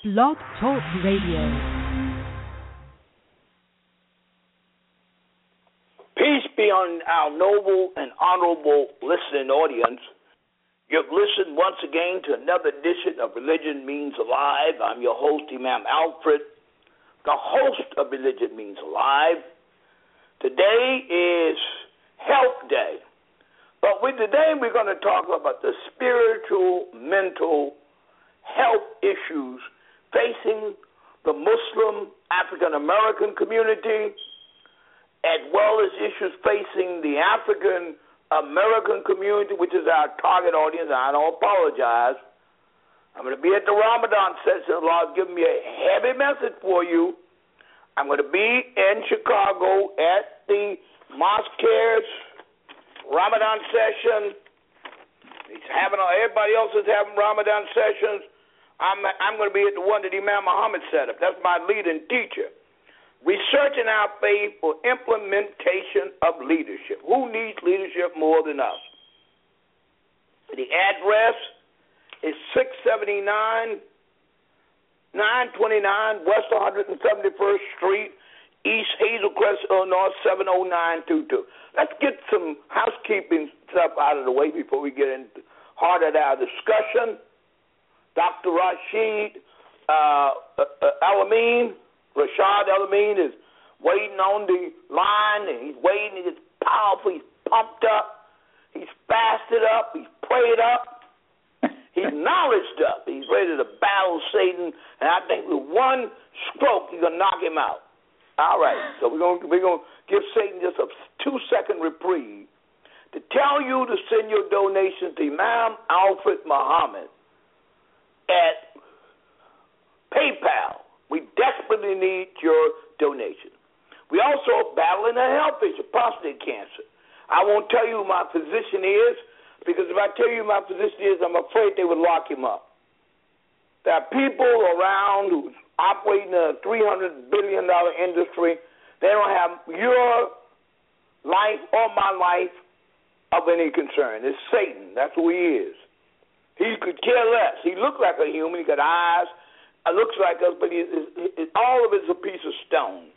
Blog Talk Radio. Peace be on our noble and honorable listening audience. You've listened once again to another edition of Religion Means Alive. I'm your host, Imam Alfred, the host of Religion Means Alive. Today is Health Day. But today we're going to talk about the spiritual, mental health issues facing the Muslim African-American community, as well as issues facing the African-American community, which is our target audience. I don't apologize. I'm going to be at the Ramadan session. Allah's given me a heavy message for you. I'm going to be in Chicago at the Mosque Cares Ramadan session. Everybody else is having Ramadan sessions. I'm going to be at the one that Imam Muhammad set up. That's my leading teacher. Researching our faith for implementation of leadership. Who needs leadership more than us? The address is 679 929 West 171st Street, East Hazelcrest, Illinois, 70922. Let's get some housekeeping stuff out of the way before we get into the heart of our discussion. Dr. Rashad Al-Amin is waiting on the line, and he's waiting. He's powerful. He's pumped up. He's fasted up. He's prayed up. He's knowledged up. He's ready to battle Satan, and I think with one stroke, he's going to knock him out. All right, so we're going to give Satan just a 2-second reprieve to tell you to send your donations to Imam Alfred Muhammad at PayPal. We desperately need your donation. We also battling a health issue, prostate cancer. I won't tell you who my physician is, because if I tell you who my physician is, I'm afraid they would lock him up. There are people around who's operating a $300 billion industry. They don't have your life or my life of any concern. It's Satan. That's who he is. He could care less. He looked like a human. He got eyes. Looks like us, but all of it is a piece of stone.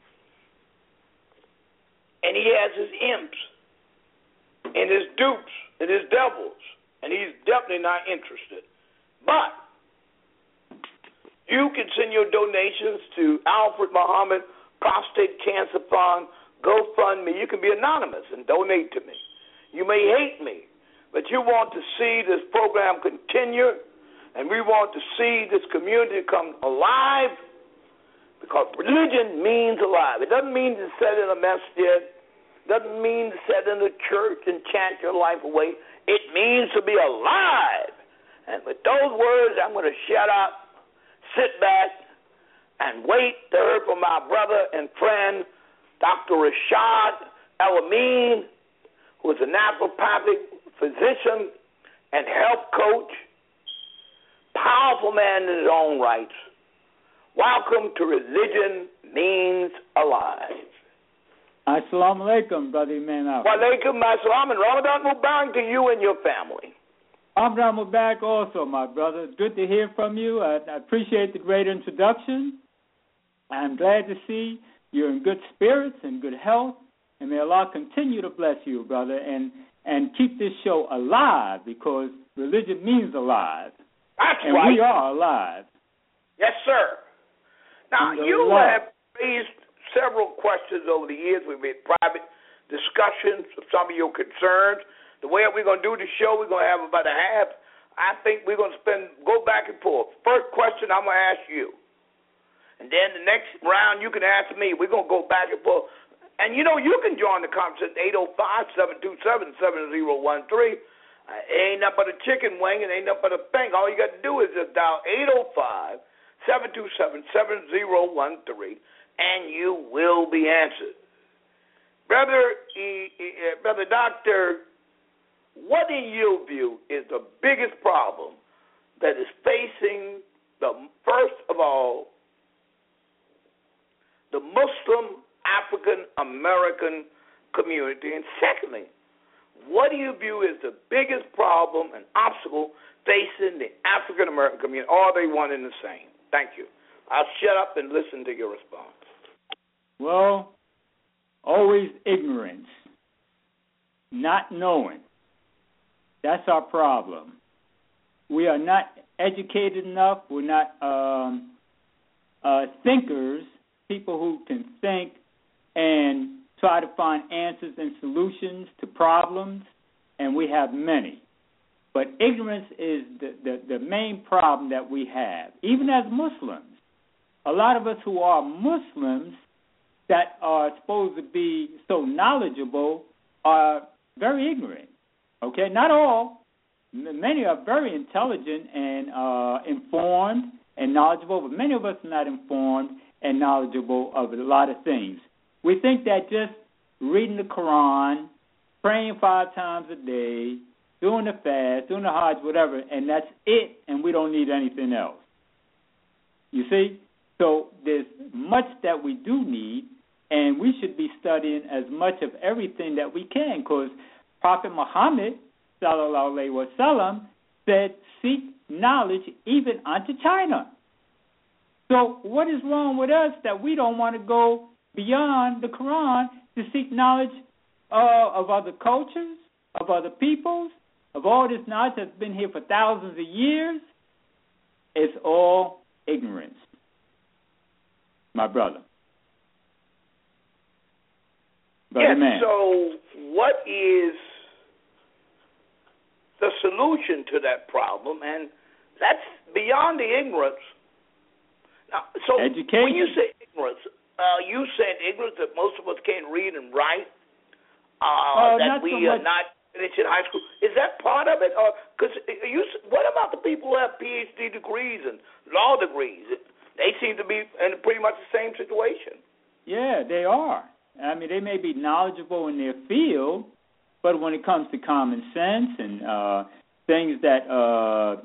And he has his imps and his dupes and his devils, and he's definitely not interested. But you can send your donations to Alfred Muhammad Prostate Cancer Fund, GoFundMe. You can be anonymous and donate to me. You may hate me, but you want to see this program continue, and we want to see this community come alive, because religion means alive. It doesn't mean to sit in a masjid. It doesn't mean to sit in a church and chant your life away. It means to be alive. And with those words, I'm going to shut up, sit back, and wait to hear from my brother and friend, Dr. Rashad Al-Amin, who is a naturopathic physician and health coach, powerful man in his own rights. Welcome to Religion Means Alive. Assalamu alaikum, Brother Imam. Wa alaikum assalam, and Ramadan Mubarak to you and your family. Ramadan Mubarak also, my brother. It's good to hear from you. I appreciate the great introduction. I'm glad to see you're in good spirits and good health, and may Allah continue to bless you, brother, and keep this show alive, because religion means alive. That's and right. We are alive. Yes, sir. Now, you have raised several questions over the years. We've had private discussions of some of your concerns. The way we're going to do the show, we're going to have about a half. I think we're going to go back and forth. First question I'm going to ask you. And then the next round you can ask me. We're going to go back and forth. And, you can join the conversation, 805-727-7013. Ain't nothing but a chicken wing and ain't nothing but a thing. All you got to do is just dial 805-727-7013, and you will be answered. Brother Doctor, what in your view is the biggest problem that is facing first of all, the Muslim African American community, and secondly, what do you view as the biggest problem and obstacle facing the African American community? Or are they one and the same? Thank you. I'll shut up and listen to your response. Well, always ignorance, not knowing. That's our problem. We are not educated enough. We're not thinkers, people who can think and try to find answers and solutions to problems, and we have many. But ignorance is the main problem that we have, even as Muslims. A lot of us who are Muslims that are supposed to be so knowledgeable are very ignorant. Okay, not all. Many are very intelligent and informed and knowledgeable, but many of us are not informed and knowledgeable of a lot of things. We think that just reading the Quran, praying 5 times a day, doing the fast, doing the Hajj, whatever, and that's it, and we don't need anything else. You see? So there's much that we do need, and we should be studying as much of everything that we can, because Prophet Muhammad, sallallahu alaihi wasallam, said, seek knowledge even unto China. So what is wrong with us that we don't want to go beyond the Quran to seek knowledge of other cultures, of other peoples, of all this knowledge that's been here for thousands of years? It's all ignorance, my brother. Yes, man. So what is the solution to that problem? And that's beyond the ignorance. Now, so education. When you say ignorance, you said ignorance that most of us can't read and write, that we are not finished in high school. Is that part of it? Because what about the people who have PhD degrees and law degrees? They seem to be in pretty much the same situation. Yeah, they are. I mean, they may be knowledgeable in their field, but when it comes to common sense and things that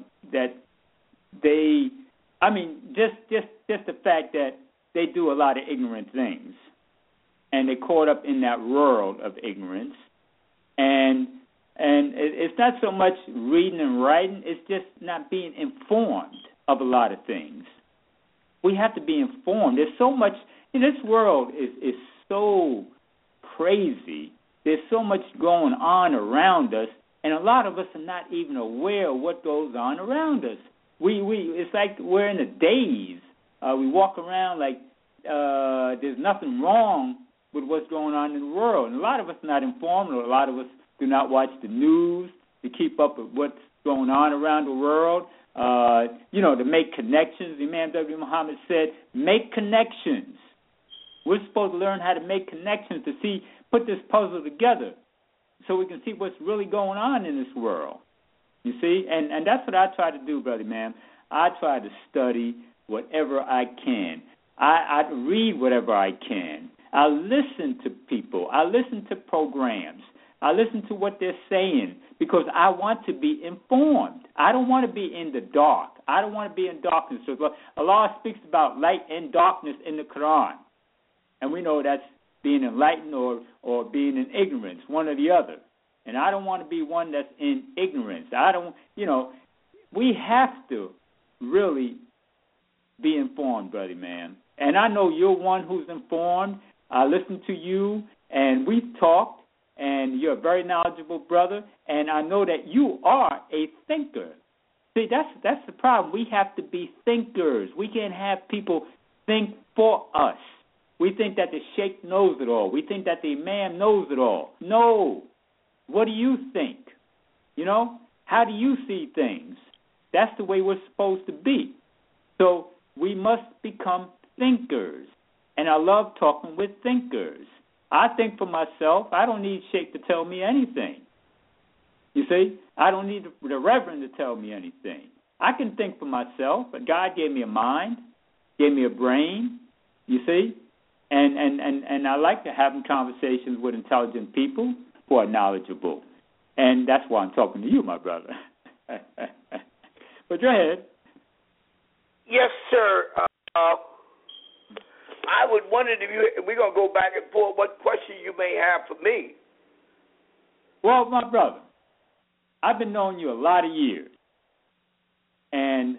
they, I mean, just the fact that they do a lot of ignorant things, and they're caught up in that world of ignorance, and it's not so much reading and writing; it's just not being informed of a lot of things. We have to be informed. There's so much. This world is so crazy. There's so much going on around us, and a lot of us are not even aware of what goes on around us. It's like we're in a daze. We walk around like there's nothing wrong with what's going on in the world. And a lot of us are not informed, or a lot of us do not watch the news to keep up with what's going on around the world. To make connections. Imam W. Muhammad said, make connections. We're supposed to learn how to make connections to put this puzzle together so we can see what's really going on in this world. You see? And that's what I try to do, brother man. I try to study whatever I can. I read whatever I can. I listen to people. I listen to programs. I listen to what they're saying because I want to be informed. I don't want to be in the dark. I don't want to be in darkness. So Allah speaks about light and darkness in the Quran. And we know that's being enlightened or being in ignorance, one or the other. And I don't want to be one that's in ignorance. We have to really be informed, brother man. And I know you're one who's informed. I listen to you, and we've talked, and you're a very knowledgeable brother, and I know that you are a thinker. See, that's the problem. We have to be thinkers. We can't have people think for us. We think that the sheikh knows it all. We think that the imam knows it all. No. What do you think? How do you see things? That's the way we're supposed to be. So we must become thinkers. And I love talking with thinkers. I think for myself. I don't need sheikh to tell me anything. You see? I don't need the reverend to tell me anything. I can think for myself. But God gave me a mind, gave me a brain. You see? And I like to have conversations with intelligent people who are knowledgeable. And that's why I'm talking to you, my brother. But go ahead. Yes, sir. I would wonder if we're going to go back and forth what questions you may have for me. Well, my brother, I've been knowing you a lot of years. And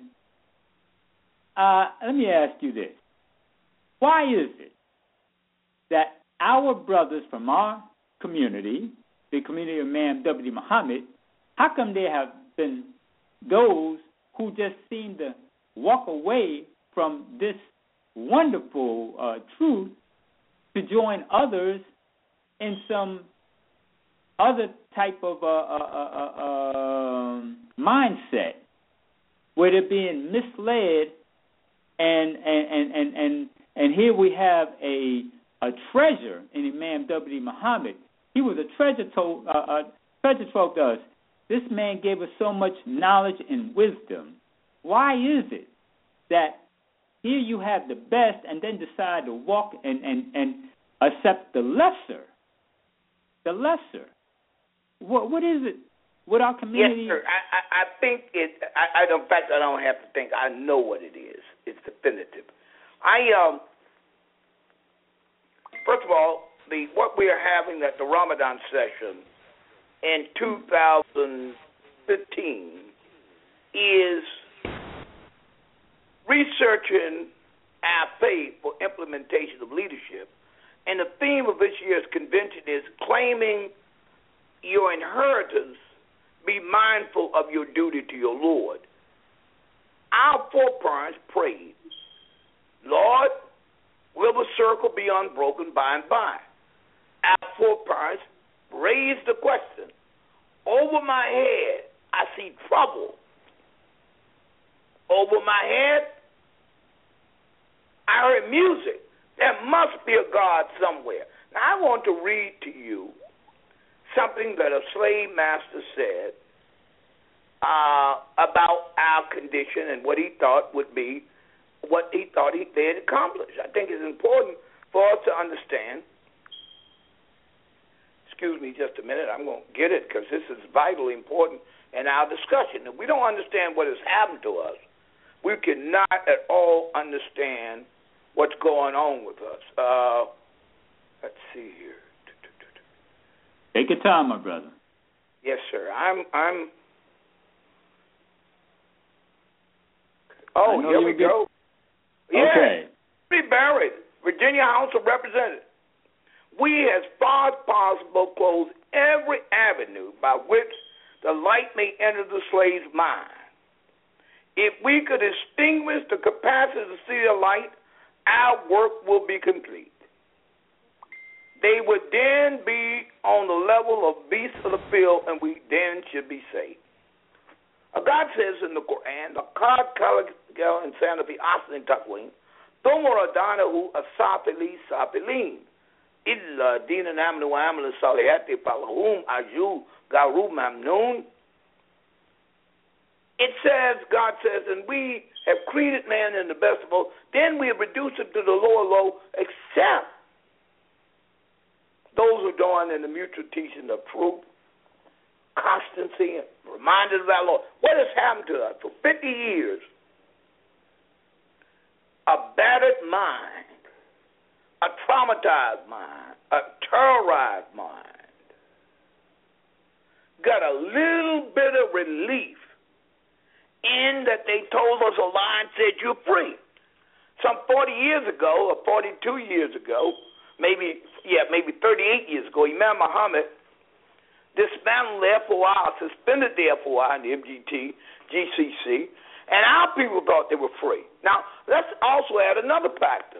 let me ask you this. Why is it that our brothers from our community, the community of Imam W. Muhammad, how come there have been those who just seem to walk away from this wonderful truth to join others in some other type of mindset where they're being misled, and here we have a treasure in Imam W. Muhammad. He was a treasure trove to us. This man gave us so much knowledge and wisdom. Why is it that here you have the best and then decide to walk and accept the lesser? The lesser. What is it with our community? Yes, sir. I think it. In fact, I don't have to think. I know what it is. It's definitive. First of all, what we are having at the Ramadan session in 2015 is researching our faith for implementation of leadership. And the theme of this year's convention is claiming your inheritance, be mindful of your duty to your Lord. Our foreparents prayed, Lord, will the circle be unbroken by and by? Our foreparents raised the question, over my head I see trouble. Over my head I heard music. There must be a God somewhere. Now I want to read to you something that a slave master said about our condition and what he thought they had accomplished. I think it's important for us to understand. Excuse me just a minute. I'm going to get it because this is vitally important in our discussion. If we don't understand what has happened to us, we cannot at all understand what's going on with us. Let's see here. Take your time, my brother. Yes, sir. Oh, here we go. Okay. Be buried. Virginia House of Representatives. We, as far as possible, close every avenue by which the light may enter the slave's mind. If we could extinguish the capacity to see the light, our work will be complete. They would then be on the level of beasts of the field, and we then should be saved. God says in the Quran, "Laqad khalaqnal insana fi ahsani taqwim, thumma radadnahu asfala safilin, illa dinan amanu wa amilu salihati falahum ajrun ghayru mamnun." It says, God says, and we have created man in the best of all, then we have reduced it to the lower low, except those who join in the mutual teaching of truth, constancy, and reminded of our Lord. What has happened to us for 50 years? A battered mind, a traumatized mind, a terrorized mind got a little bit of relief in that they told us a lie and said you're free. Some 40 years ago, or 42 years ago, maybe 38 years ago, Imam Muhammad dismantled the FOI, suspended the FOI and the MGT, GCC, and our people thought they were free. Now, let's also add another factor.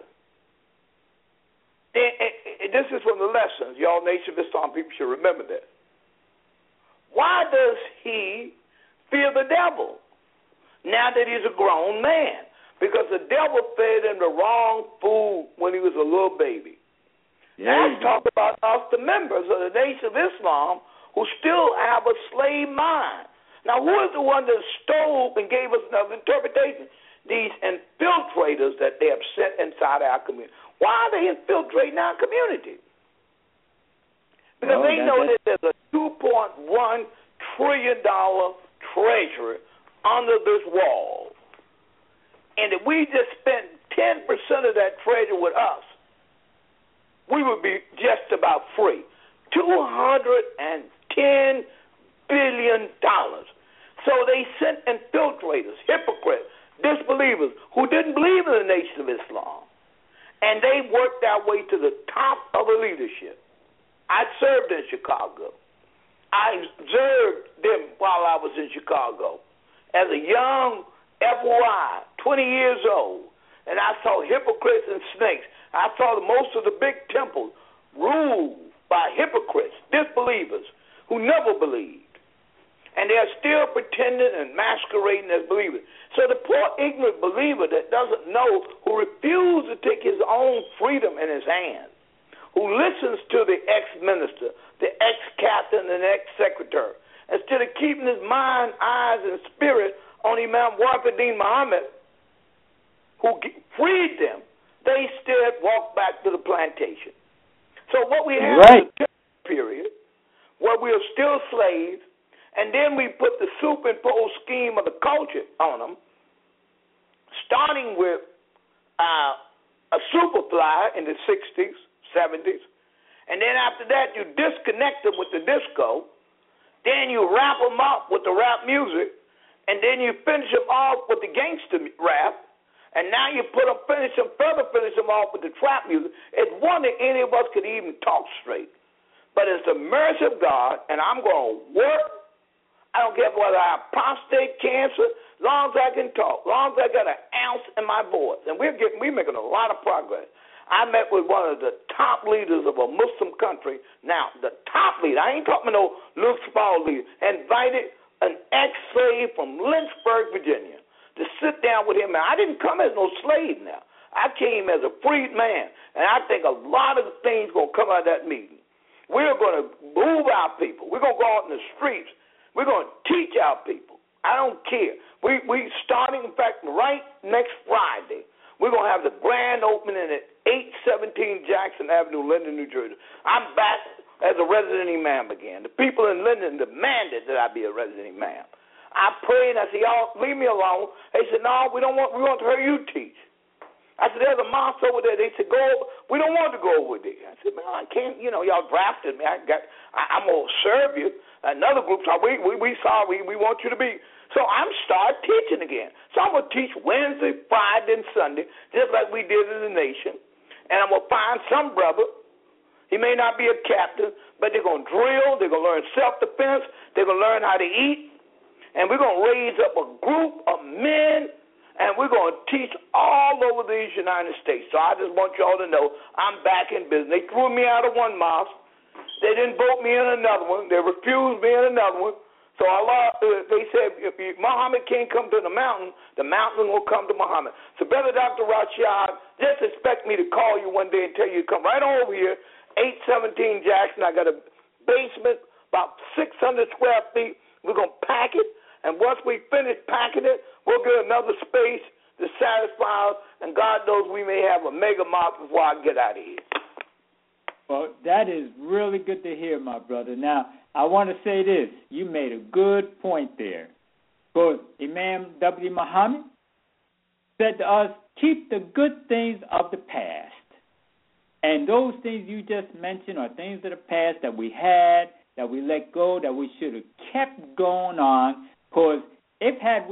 This is from the lessons. Y'all Nation of Islam people should remember this. Why does he fear the devil now that he's a grown man? Because the devil fed him the wrong food when he was a little baby. Let's talk about us, the members of the Nation of Islam, who still have a slave mind. Now, who is the one that stole and gave us another interpretation? These infiltrators that they have sent inside our community. Why are they infiltrating our community? Because they know that there's a $2.1 trillion treasury under this wall. And if we just spent 10% of that treasure with us, we would be just about free. $210 $10 billion. So they sent infiltrators, hypocrites, disbelievers who didn't believe in the Nation of Islam. And they worked their way to the top of the leadership. I served in Chicago. I observed them while I was in Chicago as a young FOI, 20 years old. And I saw hypocrites and snakes. I saw most of the big temples ruled by hypocrites, disbelievers, who never believed. And they're still pretending and masquerading as believers. So the poor ignorant believer that doesn't know, who refuses to take his own freedom in his hands, who listens to the ex-minister, the ex-captain, and ex-secretary, instead of keeping his mind, eyes, and spirit on Imam Wafiddin Muhammad, who freed them, they still walk back to the plantation. So what we have is a period where we are still slaves, and then we put the superimposed scheme of the culture on them, starting with a superfly in the 60s, 70s, and then after that you disconnect them with the disco, then you wrap them up with the rap music, and then you finish them off with the gangster rap, and now you finish them off with the trap music. It's wonder any of us could even talk straight. But it's the mercy of God, and I'm going to work. I don't care whether I have prostate cancer, as long as I can talk, as long as I got an ounce in my voice. And we're making a lot of progress. I met with one of the top leaders of a Muslim country. Now, the top leader, I ain't talking about no little small leader, invited an ex-slave from Lynchburg, Virginia, to sit down with him. Now, I didn't come as no slave now. I came as a freed man. And I think a lot of things going to come out of that meeting. We're going to move our people. We're going to go out in the streets. We're going to teach our people. I don't care. We starting, in fact, right next Friday, we're going to have the grand opening at 817 Jackson Avenue, Linden, New Jersey. I'm back as a resident imam again. The people in Linden demanded that I be a resident imam. I prayed, and I said, y'all, leave me alone. They said, no, we want to hear you teach. I said, there's a mosque over there. They said, we don't want to go over there. I said, man, I can't, y'all drafted me. I'm going to serve you. Another group said, we sorry, we want you to be. So I'm start teaching again. So I'm going to teach Wednesday, Friday, and Sunday, just like we did in the nation. And I'm going to find some brother. He may not be a captain, but they're going to drill. They're going to learn self-defense. They're going to learn how to eat. And we're going to raise up a group of men, and we're going to teach all over these United States. So I just want y'all to know I'm back in business. They threw me out of one mosque. They didn't vote me in another one. They refused me in another one. So Allah, they said, if Muhammad can't come to the mountain will come to Muhammad. So Brother Dr. Rashad, just expect me to call you one day and tell you to come right over here, 817 Jackson. I got a basement, about 600 square feet. We're going to pack it. And once we finish packing it, we'll get another space to satisfy us. And God knows we may have a mega mosque before I get out of here. Well, that is really good to hear, my brother. Now, I want to say this. You made a good point there. Because Imam W. Muhammad said to us, keep the good things of the past. And those things you just mentioned are things of the past that we had, that we let go, that we should have kept going on. Because if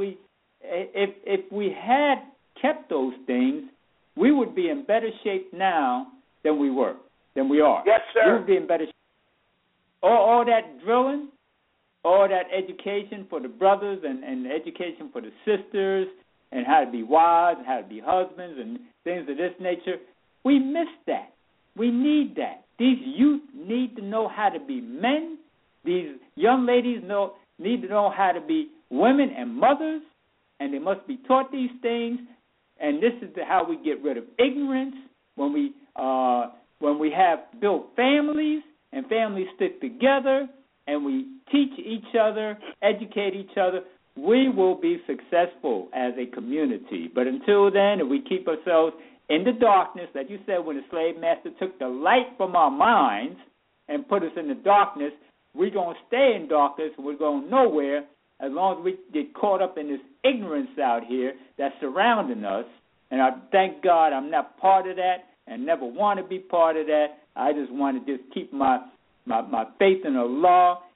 we had kept those things, we would be in better shape now than we are. Yes, sir. We would be in better shape. All that drilling, all that education for the brothers and education for the sisters, and how to be wives and how to be husbands and things of this nature, we miss that. We need that. These youth need to know how to be men. These young ladies need to know how to be women and mothers, and they must be taught these things. And this is how we get rid of ignorance. When we have built families and families stick together and we teach each other, educate each other, we will be successful as a community. But until then, if we keep ourselves in the darkness, like you said, when the slave master took the light from our minds and put us in the darkness, we're going to stay in darkness and we're going nowhere as long as we get caught up in this ignorance out here that's surrounding us. And I thank God I'm not part of that and never want to be part of that. I just want to just keep my faith in Allah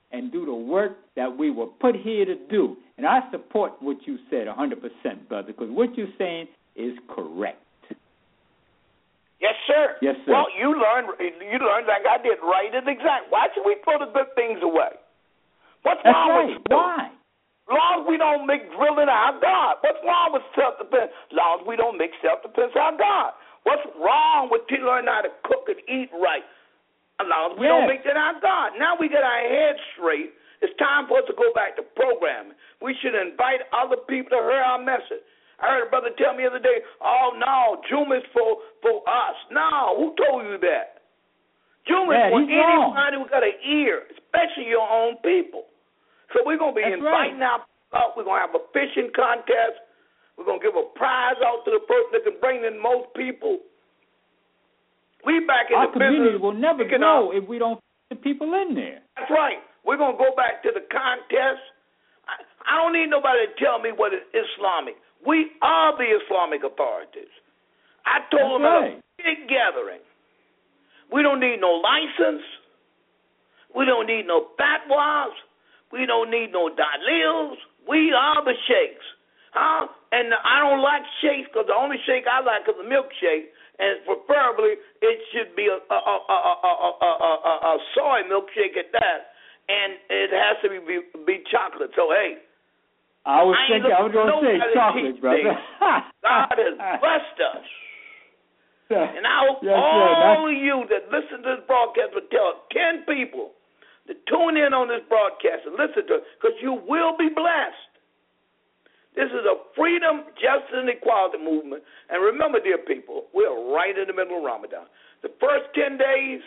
and do the work that we were put here to do. And I support what you said 100%, brother, because what you're saying is correct. Yes, sir. Yes, sir. Well, you learned like I did, right and exact. Why should we throw the good things away? What's That's wrong right. with you? Why? Long as we don't make drilling our God. What's wrong with self-defense? Long as we don't make self-defense our God. What's wrong with learning how to cook and eat right? As long as we don't make that our God. Now we get our heads straight. It's time for us to go back to programming. We should invite other people to hear our message. I heard a brother tell me the other day, oh, no, Juma is for us. No, who told you that? Juma is for anybody who got an ear, especially your own people. So we're going to be inviting our people out. We're going to have a fishing contest. We're going to give a prize out to the person that can bring in most people. We back in our the community business. Will never grow if we don't put the people in there. That's right. We're going to go back to the contest. I don't need nobody to tell me what is Islamic. We are the Islamic authorities. I told them at a big gathering. We don't need no license. We don't need no fatwas. We don't need no dalils. We are the sheikhs. And I don't like sheikhs because the only sheikh I like is a milkshake, and preferably it should be a soy milkshake at that, and it has to be chocolate. So, hey. I was going to say chocolate, brother. God has blessed us. And I hope all of you that listen to this broadcast will tell 10 people to tune in on this broadcast and listen to it, because you will be blessed. This is a freedom, justice, and equality movement. And remember, dear people, we are right in the middle of Ramadan. The first 10 days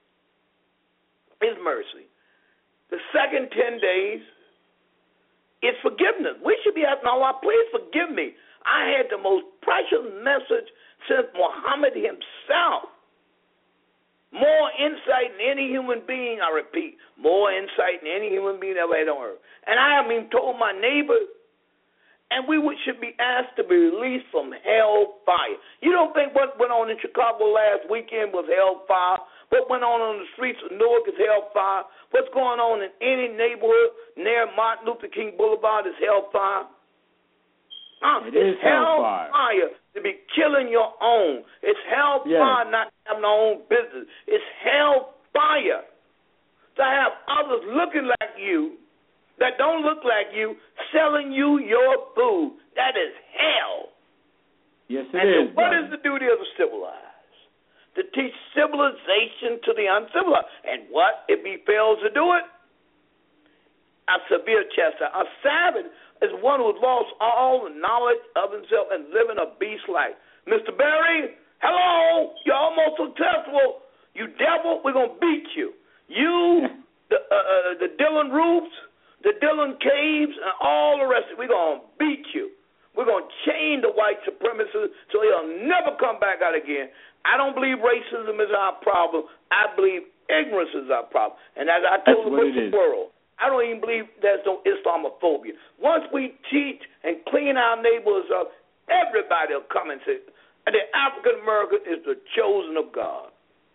is mercy. The second 10 days is forgiveness. We should be asking Allah, please forgive me. I had the most precious message since Muhammad himself. More insight than any human being, I repeat, more insight than any human being ever had on earth. And I have even told my neighbors, and we should be asked to be released from hellfire. You don't think what went on in Chicago last weekend was hellfire? What went on the streets of Newark is hellfire. What's going on in any neighborhood near Martin Luther King Boulevard is hellfire. It is hellfire to be killing your own. It's hellfire not having our own business. It's hellfire to have others looking like you that don't look like you selling you your food. That is hell. Yes, it is. And what is the duty of the civilized? To teach civilization to the uncivilized. And what if he fails to do it? A severe chastisement. A savage is one who has lost all the knowledge of himself and living a beast life. Mr. Berry, hello, you're almost successful. You devil, we're going to beat you. You, the Dylan Roofs, the Dylan Caves, and all the rest of it, we're going to beat you. We're going to chain the white supremacists so he'll never come back out again. I don't believe racism is our problem. I believe ignorance is our problem. And as I told the Muslim world, I don't even believe there's no Islamophobia. Once we teach and clean our neighbors up, everybody will come and say, the African American is the chosen of God.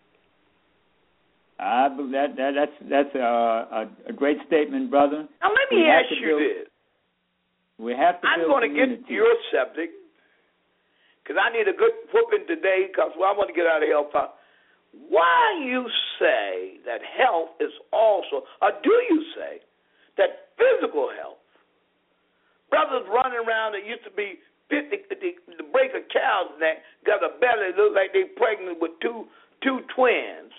I believe that's a great statement, brother. Now let me ask you this. We have to. I'm going to get to your subject because I need a good whooping today because I want to get out of hellfire. Why you say that health is also, or do you say that physical health, brothers running around that used to be 50, the break a cow's neck, got a belly, look like they pregnant with two twins.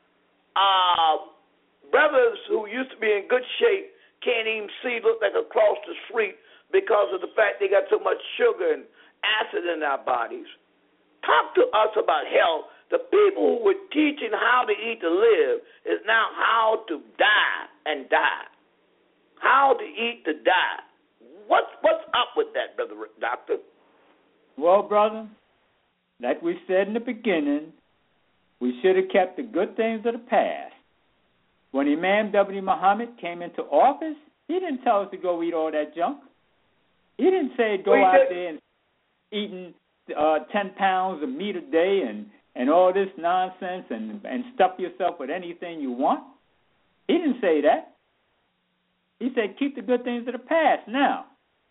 Brothers who used to be in good shape can't even see, look like across the street because of the fact they got so much sugar and acid in our bodies. Talk to us about health. The people who were teaching how to eat to live is now how to die and die. How to eat to die. What's up with that, Brother Doctor? Well, brother, like we said in the beginning, we should have kept the good things of the past. When Imam W. Muhammad came into office, he didn't tell us to go eat all that junk. He didn't say go out there and eating 10 pounds of meat a day and all this nonsense and stuff yourself with anything you want. He didn't say that. He said, keep the good things of the past. Now,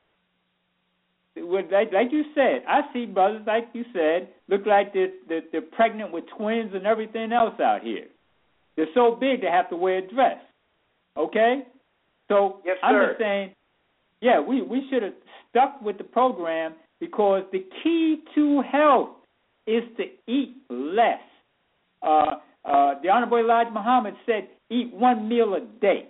like you said, I see brothers, like you said, look like they're pregnant with twins and everything else out here. They're so big they have to wear a dress. Okay? So yes, I'm just saying, yeah, we should have stuck with the program, because the key to health is to eat less. The Honorable Elijah Muhammad said, eat one meal a day.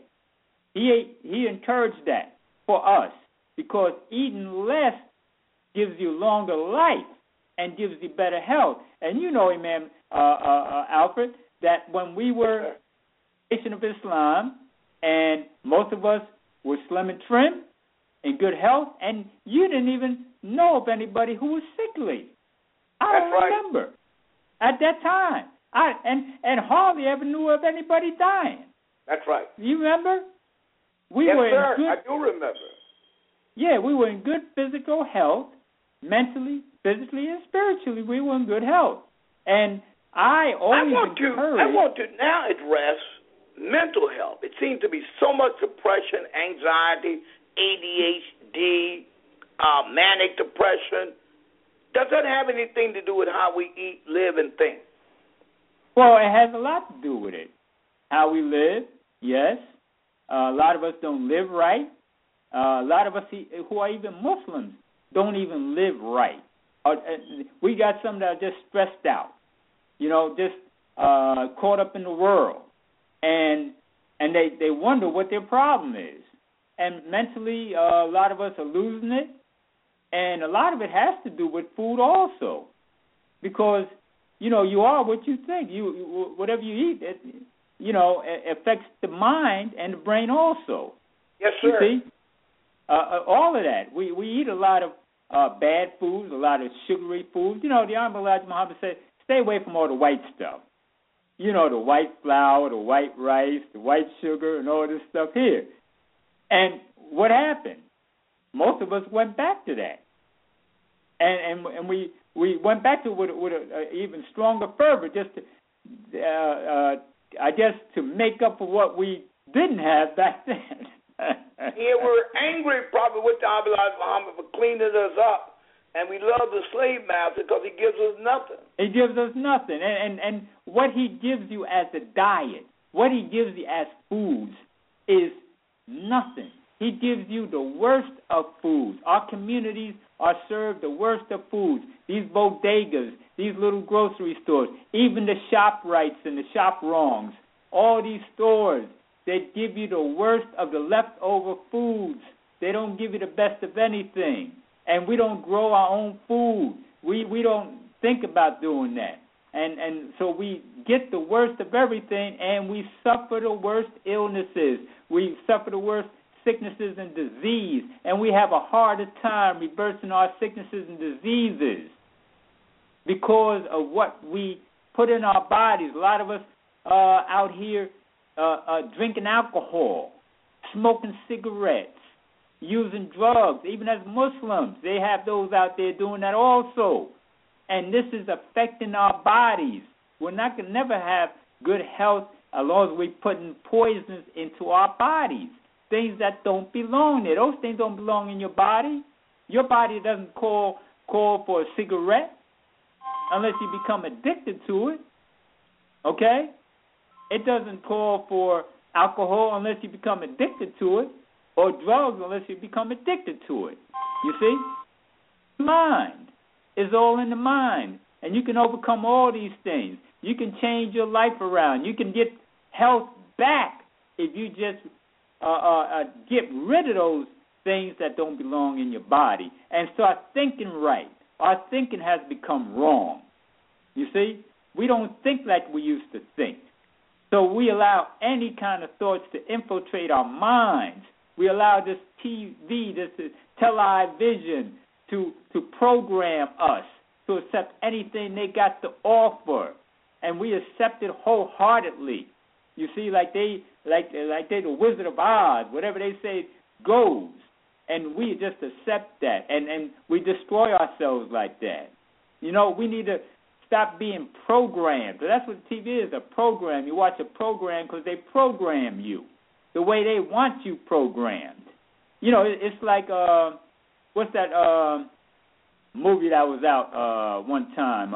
He encouraged that for us, because eating less gives you longer life and gives you better health. And you know, Imam Alfred, that when we were Nation of Islam, and most of us were slim and trim, in good health, and you didn't even know of anybody who was sickly. I don't remember at that time. And hardly ever knew of anybody dying. That's right. You remember? Yes, sir. I do remember. Yeah, we were in good physical health, mentally, physically, and spiritually. We were in good health. And I want to now address mental health. It seems to be so much depression, anxiety, ADHD, manic depression. Does that have anything to do with how we eat, live, and think? Well, it has a lot to do with it. How we live, yes. A lot of us don't live right. A lot of us who are even Muslims don't even live right. We got some that are just stressed out, just caught up in the world. And they wonder what their problem is. And mentally, a lot of us are losing it. And a lot of it has to do with food also. Because, you are what you think. Whatever you eat, it affects the mind and the brain also. Yes, sir. You see? All of that. We eat a lot of bad foods, a lot of sugary foods. The Honorable Elijah Muhammad said, stay away from all the white stuff. The white flour, the white rice, the white sugar, and all this stuff here. And what happened? Most of us went back to that. And we went back to it with an even stronger fervor, just to, to make up for what we didn't have back then. Yeah, we're angry probably with the Honorable Elijah Muhammad for cleaning us up. And we love the slave master because he gives us nothing. He gives us nothing. And what he gives you as a diet, what he gives you as foods is nothing. He gives you the worst of foods. Our communities are served the worst of foods. These bodegas, these little grocery stores, even the ShopRights and the ShopWrongs, all these stores, they give you the worst of the leftover foods. They don't give you the best of anything. And we don't grow our own food. We don't think about doing that. And so we get the worst of everything, and we suffer the worst illnesses. We suffer the worst sicknesses and disease, and we have a harder time reversing our sicknesses and diseases because of what we put in our bodies. A lot of us out here drinking alcohol, smoking cigarettes, using drugs. Even as Muslims, they have those out there doing that also. And this is affecting our bodies. We're not going to never have good health as long as we're putting poisons into our bodies, things that don't belong there. Those things don't belong in your body. Your body doesn't call for a cigarette unless you become addicted to it, okay? It doesn't call for alcohol unless you become addicted to it, or drugs unless you become addicted to it. You see? Mind is all in the mind, and you can overcome all these things. You can change your life around. You can get health back if you just get rid of those things that don't belong in your body and start thinking right. Our thinking has become wrong. You see? We don't think like we used to think. So we allow any kind of thoughts to infiltrate our minds. We allow this TV, this television to program us to accept anything they got to offer, and we accept it wholeheartedly. You see, like they the Wizard of Oz, whatever they say goes, and we just accept that, and we destroy ourselves like that. You know, we need to stop being programmed. So that's what TV is, a program. You watch a program because they program you. the way they want you programmed. You know, it's like, what's that movie that was out one time?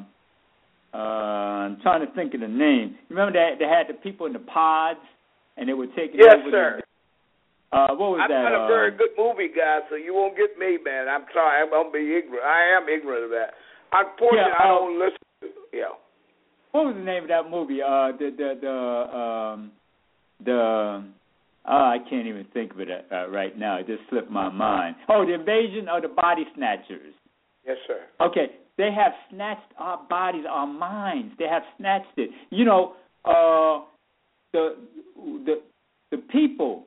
I'm trying to think of the name. Remember that they had the people in the pods, and they were taking yes, over. Sir. What was I'm that? not a very good movie guy, so you won't get me, man. I'm sorry. I'm gonna be ignorant. I am ignorant of that. Unfortunately, I don't listen to. Yeah. What was the name of that movie? I can't even think of it right now. It just slipped my mind. Oh, The Invasion of the Body Snatchers. Yes, sir. Okay, they have snatched our bodies, our minds. They have snatched it. You know, the people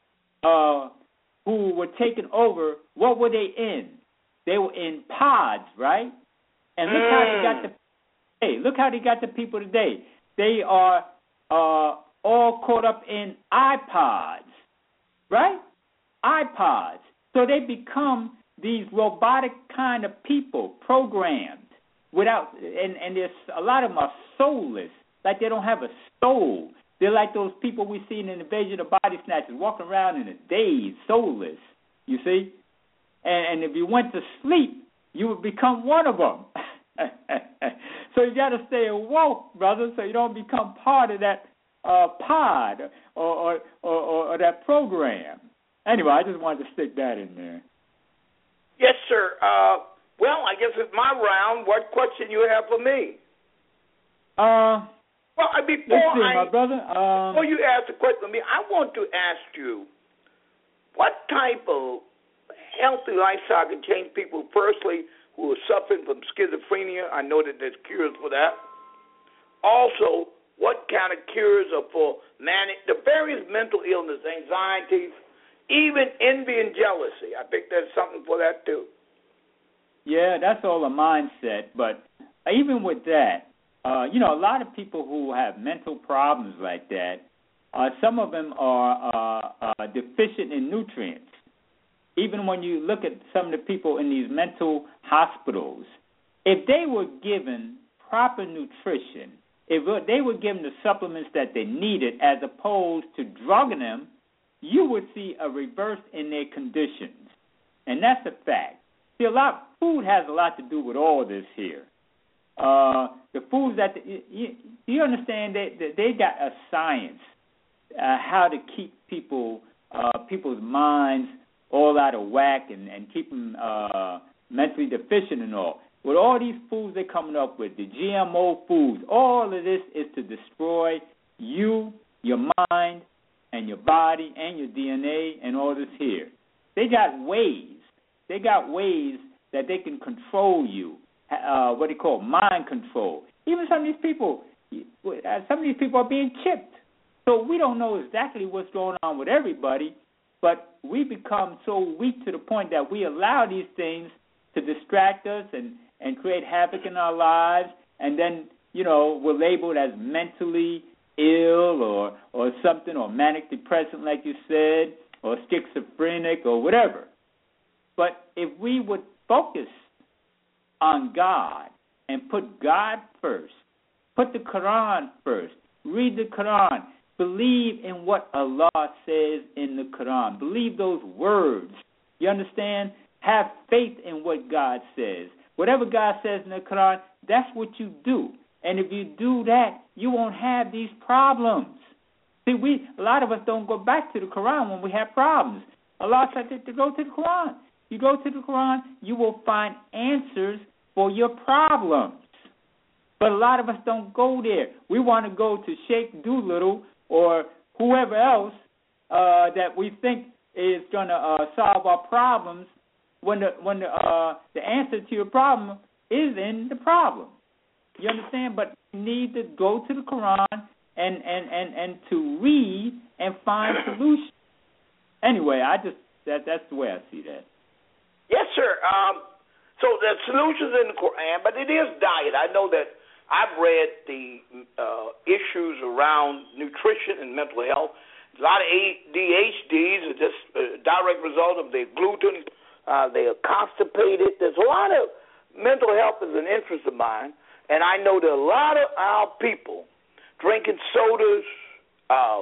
who were taken over, what were they in? They were in pods, right? And look how they got look how they got the people today. They are all caught up in iPods, right? iPods. So they become these robotic kind of people, programmed without, and there's a lot of them are soulless, like they don't have a soul. They're like those people we see in the Invasion of Body Snatchers, walking around in a daze, soulless, you see? And if you went to sleep, you would become one of them. So you got to stay awoke, brother, so you don't become part of that pod or that program. Anyway, I just wanted to stick that in there. Yes, sir. Well, I guess it's my round. What question you have for me? Well, before you ask the question of me, I want to ask you, what type of healthy lifestyle can change people, firstly, who are suffering from schizophrenia? I know that there's cures for that. Also, what kind of cures are for the various mental illness, anxieties, even envy and jealousy? I think there's something for that, too. Yeah, that's all a mindset. But even with that, a lot of people who have mental problems like that, some of them are deficient in nutrients. Even when you look at some of the people in these mental hospitals, if they were given proper nutrition, if they were given the supplements that they needed as opposed to drugging them, you would see a reverse in their conditions. And that's a fact. See, food has a lot to do with all this here. The foods that you understand they got a science how to keep people's minds all out of whack and keep them mentally deficient and all. With all these foods they're coming up with, the GMO foods, all of this is to destroy you, your mind, and your body, and your DNA, and all this here. They got ways that they can control you, what they call mind control. Even some of these people are being chipped. So we don't know exactly what's going on with everybody, but we become so weak to the point that we allow these things to distract us and create havoc in our lives, and then, we're labeled as mentally ill or something, or manic depressant, like you said, or schizophrenic or whatever. But if we would focus on God and put God first, put the Quran first, read the Quran, believe in what Allah says in the Quran, believe those words, you understand? Have faith in what God says. Whatever God says in the Quran, that's what you do. And if you do that, you won't have these problems. See, a lot of us don't go back to the Quran when we have problems. Allah said to go to the Quran. You go to the Quran, you will find answers for your problems. But a lot of us don't go there. We want to go to Sheikh Doolittle or whoever else that we think is going to solve our problems when the answer to your problem is in the problem. You understand? But you need to go to the Quran and to read and find solutions. Anyway, that's the way I see that. Yes, sir. So the solutions in the Quran, but it is diet. I know that I've read the issues around nutrition and mental health. A lot of ADHDs are just a direct result of their gluten. They are constipated. There's a lot of mental health is an interest of mine, and I know that a lot of our people drinking sodas,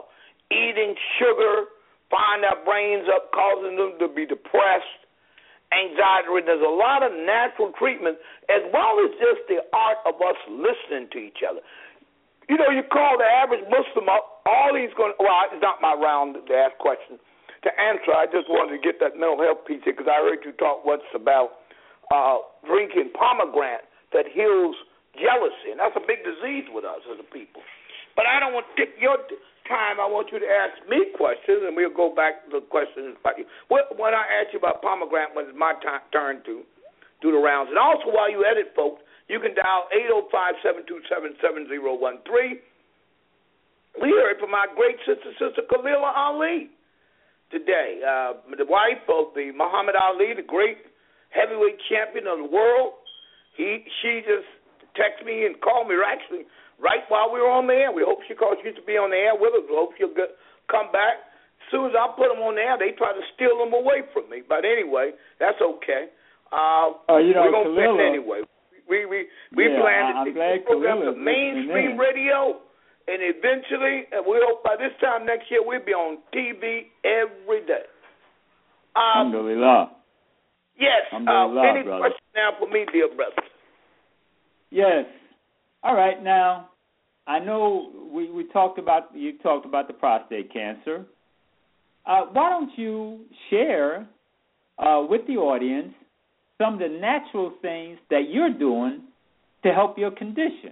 eating sugar, firing their brains up, causing them to be depressed, anxiety. There's a lot of natural treatment, as well as just the art of us listening to each other. You know, you call the average Muslim up, all he's going to, well, it's not my round to ask questions. To answer, I just wanted to get that mental health piece here because I heard you talk once about drinking pomegranate that heals jealousy, and that's a big disease with us as a people. But I don't want to take your time. I want you to ask me questions, and we'll go back to the questions about you. When I asked you about pomegranate, when it's my turn to do the rounds. And also, while you edit, folks, you can dial 805-727-7013. We heard from our great Sister Khalila Ali today, the wife of the Muhammad Ali, the great heavyweight champion of the world. She just texted me and called me actually right while we were on the air. We hope she calls. She used to be on the air with us. We hope she'll come back. As soon as I put them on the air, they try to steal them away from me. But anyway, that's okay. You know, we're going to fit anyway. We plan to take the program to mainstream radio. And eventually, we hope by this time next year, we'll be on TV every day. Alhamdulillah. Yes. Any brother. questions now for me, dear brother? Yes. All right. Now, I know you talked about the prostate cancer. Why don't you share with the audience some of the natural things that you're doing to help your condition?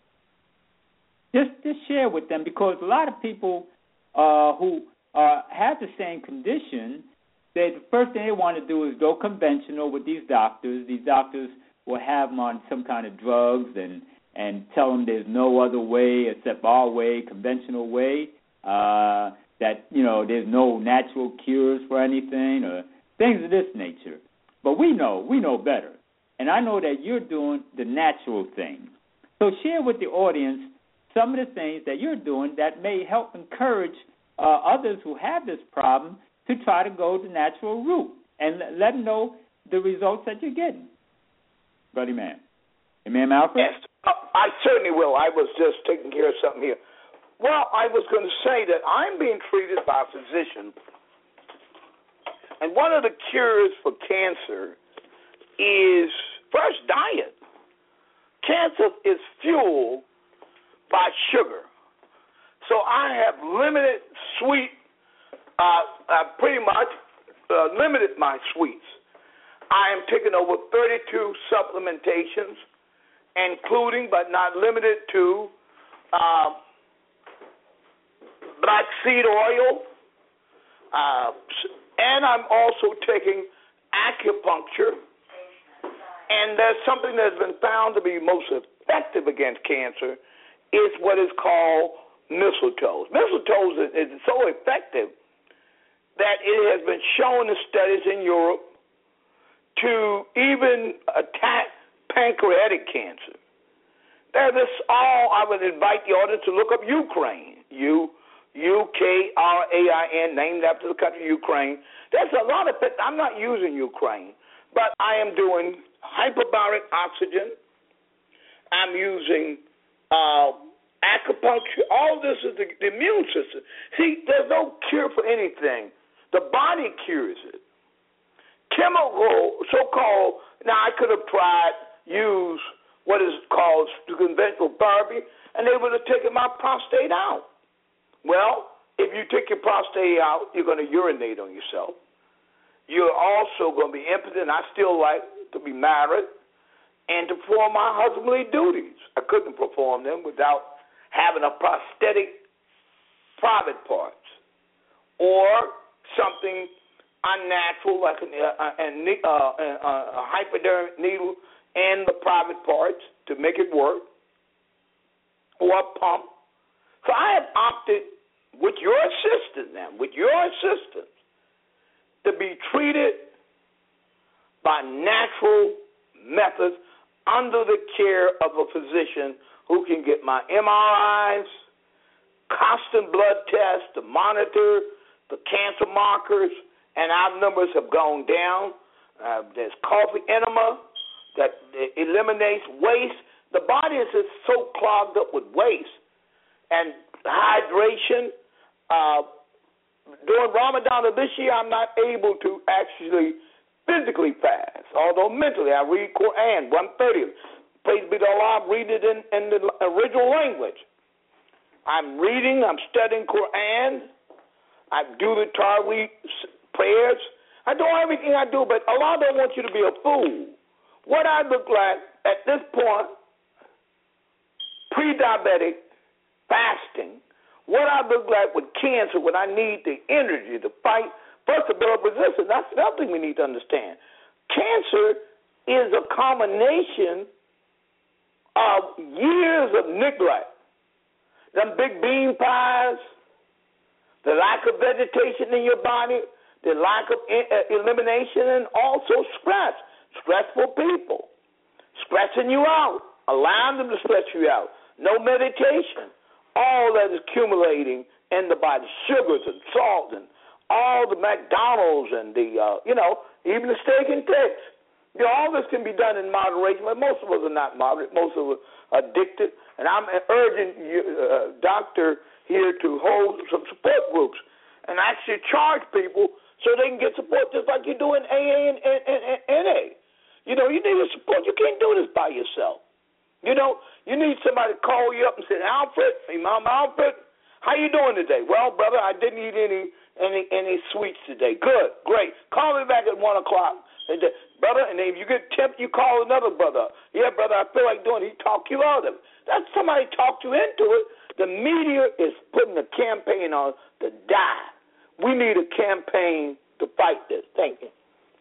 Just share with them, because a lot of people who have the same condition, the first thing they want to do is go conventional with these doctors. These doctors will have them on some kind of drugs and tell them there's no other way except our way, conventional way, that, you know, there's no natural cures for anything or things of this nature. But we know better. And I know that you're doing the natural thing. So share with the audience some of the things that you're doing that may help encourage others who have this problem to try to go the natural route and let them know the results that you're getting. Brother Imam. Imam Alfred? Yes, I certainly will. I was just taking care of something here. Well, I was going to say that I'm being treated by a physician, and one of the cures for cancer is first diet. Cancer is fueled by sugar. So I have limited sweet, pretty much limited my sweets. I am taking over 32 supplementations, including but not limited to black seed oil, and I'm also taking acupuncture, and there's something that's been found to be most effective against cancer is what is called mistletoe. Mistletoe is so effective that it has been shown in studies in Europe to even attack pancreatic cancer. I would invite the audience to look up Ukraine, Ukraine, named after the country Ukraine. There's a lot of things. I'm not using Ukraine, but I am doing hyperbaric oxygen. I'm using acupuncture. All this is the immune system. See, there's no cure for anything. The body cures it. Chemical, so-called, now I could have use what is called conventional therapy, and they would have taken my prostate out. Well, if you take your prostate out, you're going to urinate on yourself. You're also going to be impotent. I still like to be married and to perform my husbandly duties. I couldn't perform them without having a prosthetic private parts or something unnatural like a hypodermic needle in the private parts to make it work, or a pump. So I have opted with your assistance to be treated by natural methods under the care of a physician who can get my MRIs, constant blood tests to monitor the cancer markers, and our numbers have gone down. There's coffee enema that eliminates waste. The body is just so clogged up with waste. And hydration, during Ramadan of this year, I'm not able to actually physically fast, although mentally I read Quran 1:30. Praise be to Allah, I'm reading it in the original language. I'm reading, I'm studying Quran, I do the Taraweeh prayers, I do everything I do, but Allah don't want you to be a fool. What I look like at this point, pre-diabetic, fasting, what I look like with cancer when I need the energy to fight, first to build up resistance. That's another thing we need to understand. Cancer is a combination of years of neglect. Them big bean pies, the lack of vegetation in your body, the lack of elimination, and also stress. Stressful people. Stressing you out. Allowing them to stress you out. No meditation. All that is accumulating in the body. Sugars and salt and all the McDonald's and the, even the steak and cakes. All this can be done in moderation, but most of us are not moderate. Most of us are addicted. And I'm urging you, doctor here to hold some support groups and actually charge people so they can get support just like you do in AA and NA. You need the support. You can't do this by yourself. You need somebody to call you up and say, Alfred, Imam Alfred, how you doing today? Well, brother, I didn't eat any sweets today. Good, great. Call me back at 1 o'clock. Brother, and if you get tempted, you call another brother. Yeah, brother, I feel like doing it. He talk you out of it. That's somebody talked you into it. The media is putting a campaign on to die. We need a campaign to fight this. Thank you.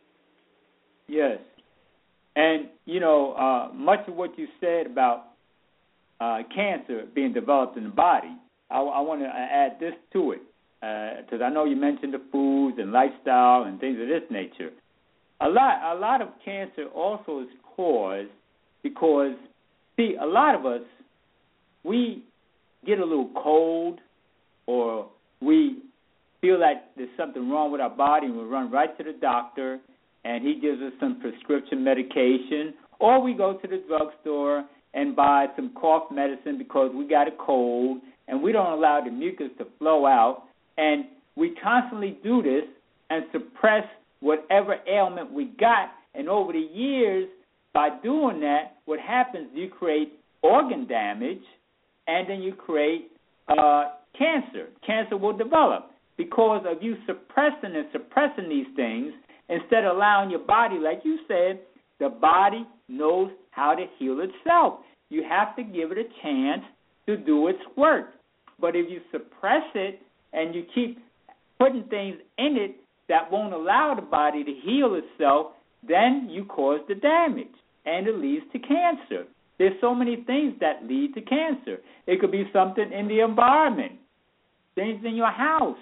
Yes. And, much of what you said about cancer being developed in the body, I want to add this to it, because I know you mentioned the foods and lifestyle and things of this nature. A lot of cancer also is caused because, see, a lot of us, we get a little cold or we feel like there's something wrong with our body and we run right to the doctor and he gives us some prescription medication, or we go to the drugstore and buy some cough medicine because we got a cold and we don't allow the mucus to flow out, and we constantly do this and suppress whatever ailment we got, and over the years, by doing that, what happens, you create organ damage, and then you create cancer. Cancer will develop because of you suppressing these things instead of allowing your body, like you said, the body knows how to heal itself. You have to give it a chance to do its work. But if you suppress it and you keep putting things in it that won't allow the body to heal itself, then you cause the damage, and it leads to cancer. There's so many things that lead to cancer. It could be something in the environment, things in your house,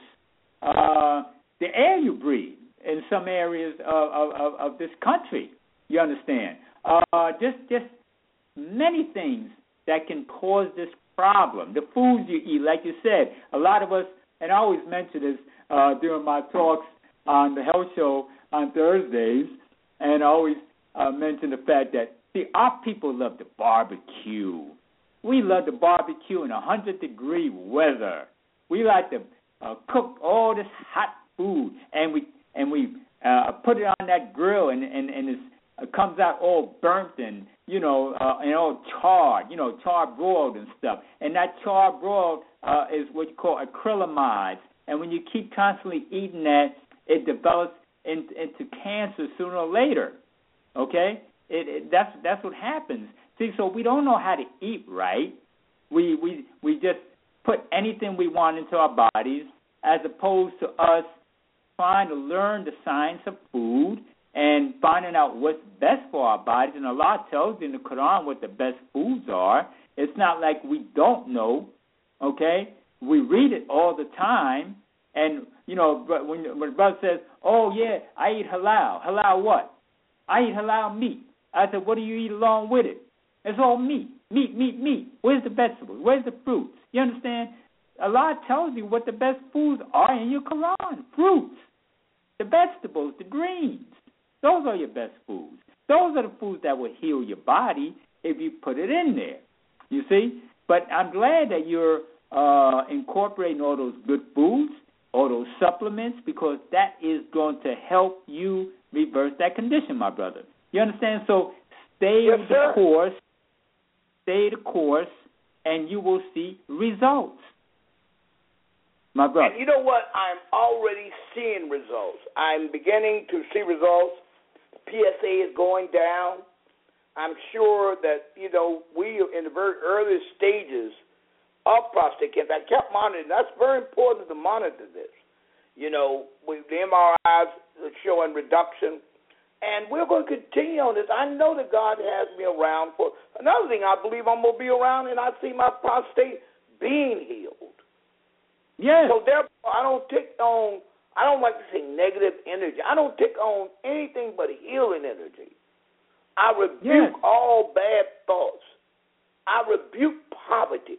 the air you breathe in some areas of this country, you understand. Just many things that can cause this problem. The foods you eat, like you said, a lot of us, and I always mention this during my talks on the health show on Thursdays, and I always mention the fact that, see, our people love to barbecue. We love to barbecue in 100-degree weather. We like to cook all this hot food, and we put it on that grill, and it comes out all burnt and and all charred, charred broiled and stuff. And that charred broiled is what you call acrylamide. And when you keep constantly eating that, it develops into cancer sooner or later. Okay, that's what happens. See, so we don't know how to eat right. We just put anything we want into our bodies, as opposed to us trying to learn the science of food and finding out what's best for our bodies. And Allah tells you in the Quran what the best foods are. It's not like we don't know, okay? We read it all the time. And, when the brother says, oh, yeah, I eat halal. Halal what? I eat halal meat. I said, what do you eat along with it? It's all meat. Meat. Where's the vegetables? Where's the fruits? You understand? Allah tells you what the best foods are in your Quran. Fruits, the vegetables, the greens. Those are your best foods. Those are the foods that will heal your body if you put it in there. You see? But I'm glad that you're incorporating all those good foods, all those supplements, because that is going to help you reverse that condition, my brother. You understand? So stay the course, and you will see results, my brother. And you know what? I'm already seeing results. I'm beginning to see results. PSA is going down. I'm sure that, we are in the very early stages of prostate cancer. I kept monitoring. That's very important to monitor this. With the MRIs showing reduction. And we're going to continue on this. I know that God has me around for another thing. I believe I'm going to be around, and I see my prostate being healed. Yes. So therefore, I don't like to say negative energy. I don't take on anything but healing energy. I rebuke all bad thoughts. I rebuke poverty.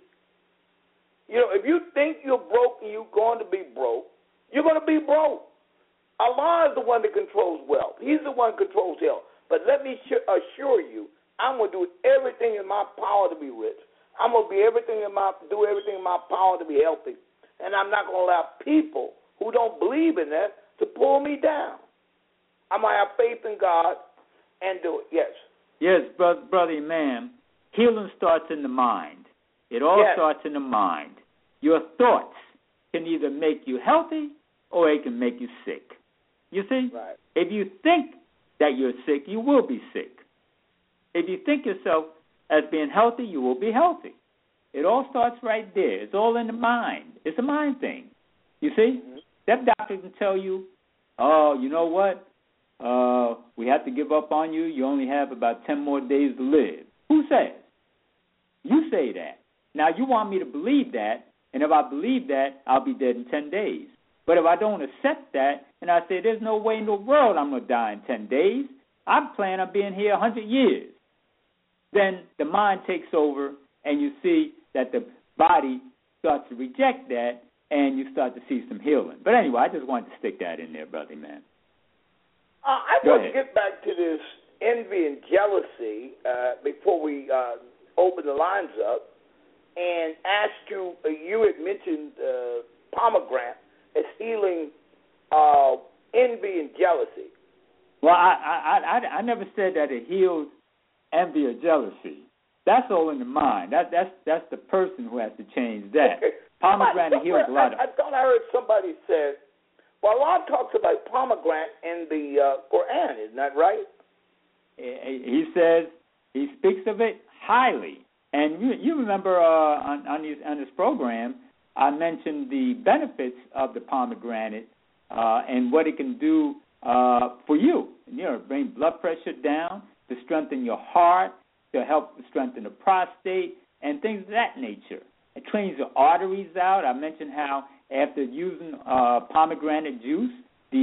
If you think you're broke and you're going to be broke, you're going to be broke. Allah is the one that controls wealth. He's the one that controls health. But let me assure you, I'm going to do everything in my power to be rich. I'm going to do everything in my power to be healthy. And I'm not going to allow people who don't believe in that to pull me down. I'm going to have faith in God and do it. Yes. Yes, brother, ma'am. Healing starts in the mind. It all starts in the mind. Your thoughts can either make you healthy or it can make you sick. You see? Right. If you think that you're sick, you will be sick. If you think yourself as being healthy, you will be healthy. It all starts right there. It's all in the mind. It's a mind thing. You see? Mm-hmm. That doctor can tell you, oh, you know what? We have to give up on you. You only have about 10 more days to live. Who says? You say that. Now, you want me to believe that, and if I believe that, I'll be dead in 10 days. But if I don't accept that, and I say there's no way in the world I'm going to die in 10 days, I'm planning on being here 100 years, then the mind takes over, and you see that the body starts to reject that, and you start to see some healing. But anyway, I just wanted to stick that in there, brother, man. I want to get back to this envy and jealousy before we open the lines up and ask you, you had mentioned pomegranate as healing envy and jealousy. Well, I never said that it heals envy or jealousy. That's all in the mind. That's the person who has to change that. Okay. Pomegranate heals a lot of... I thought I heard somebody say, well, Allah talks about pomegranate in the Quran, isn't that right? He says, he speaks of it highly. And you remember on this program, I mentioned the benefits of the pomegranate and what it can do for you. Bring blood pressure down, to strengthen your heart, to help strengthen the prostate, and things of that nature. It cleans the arteries out. I mentioned how after using pomegranate juice,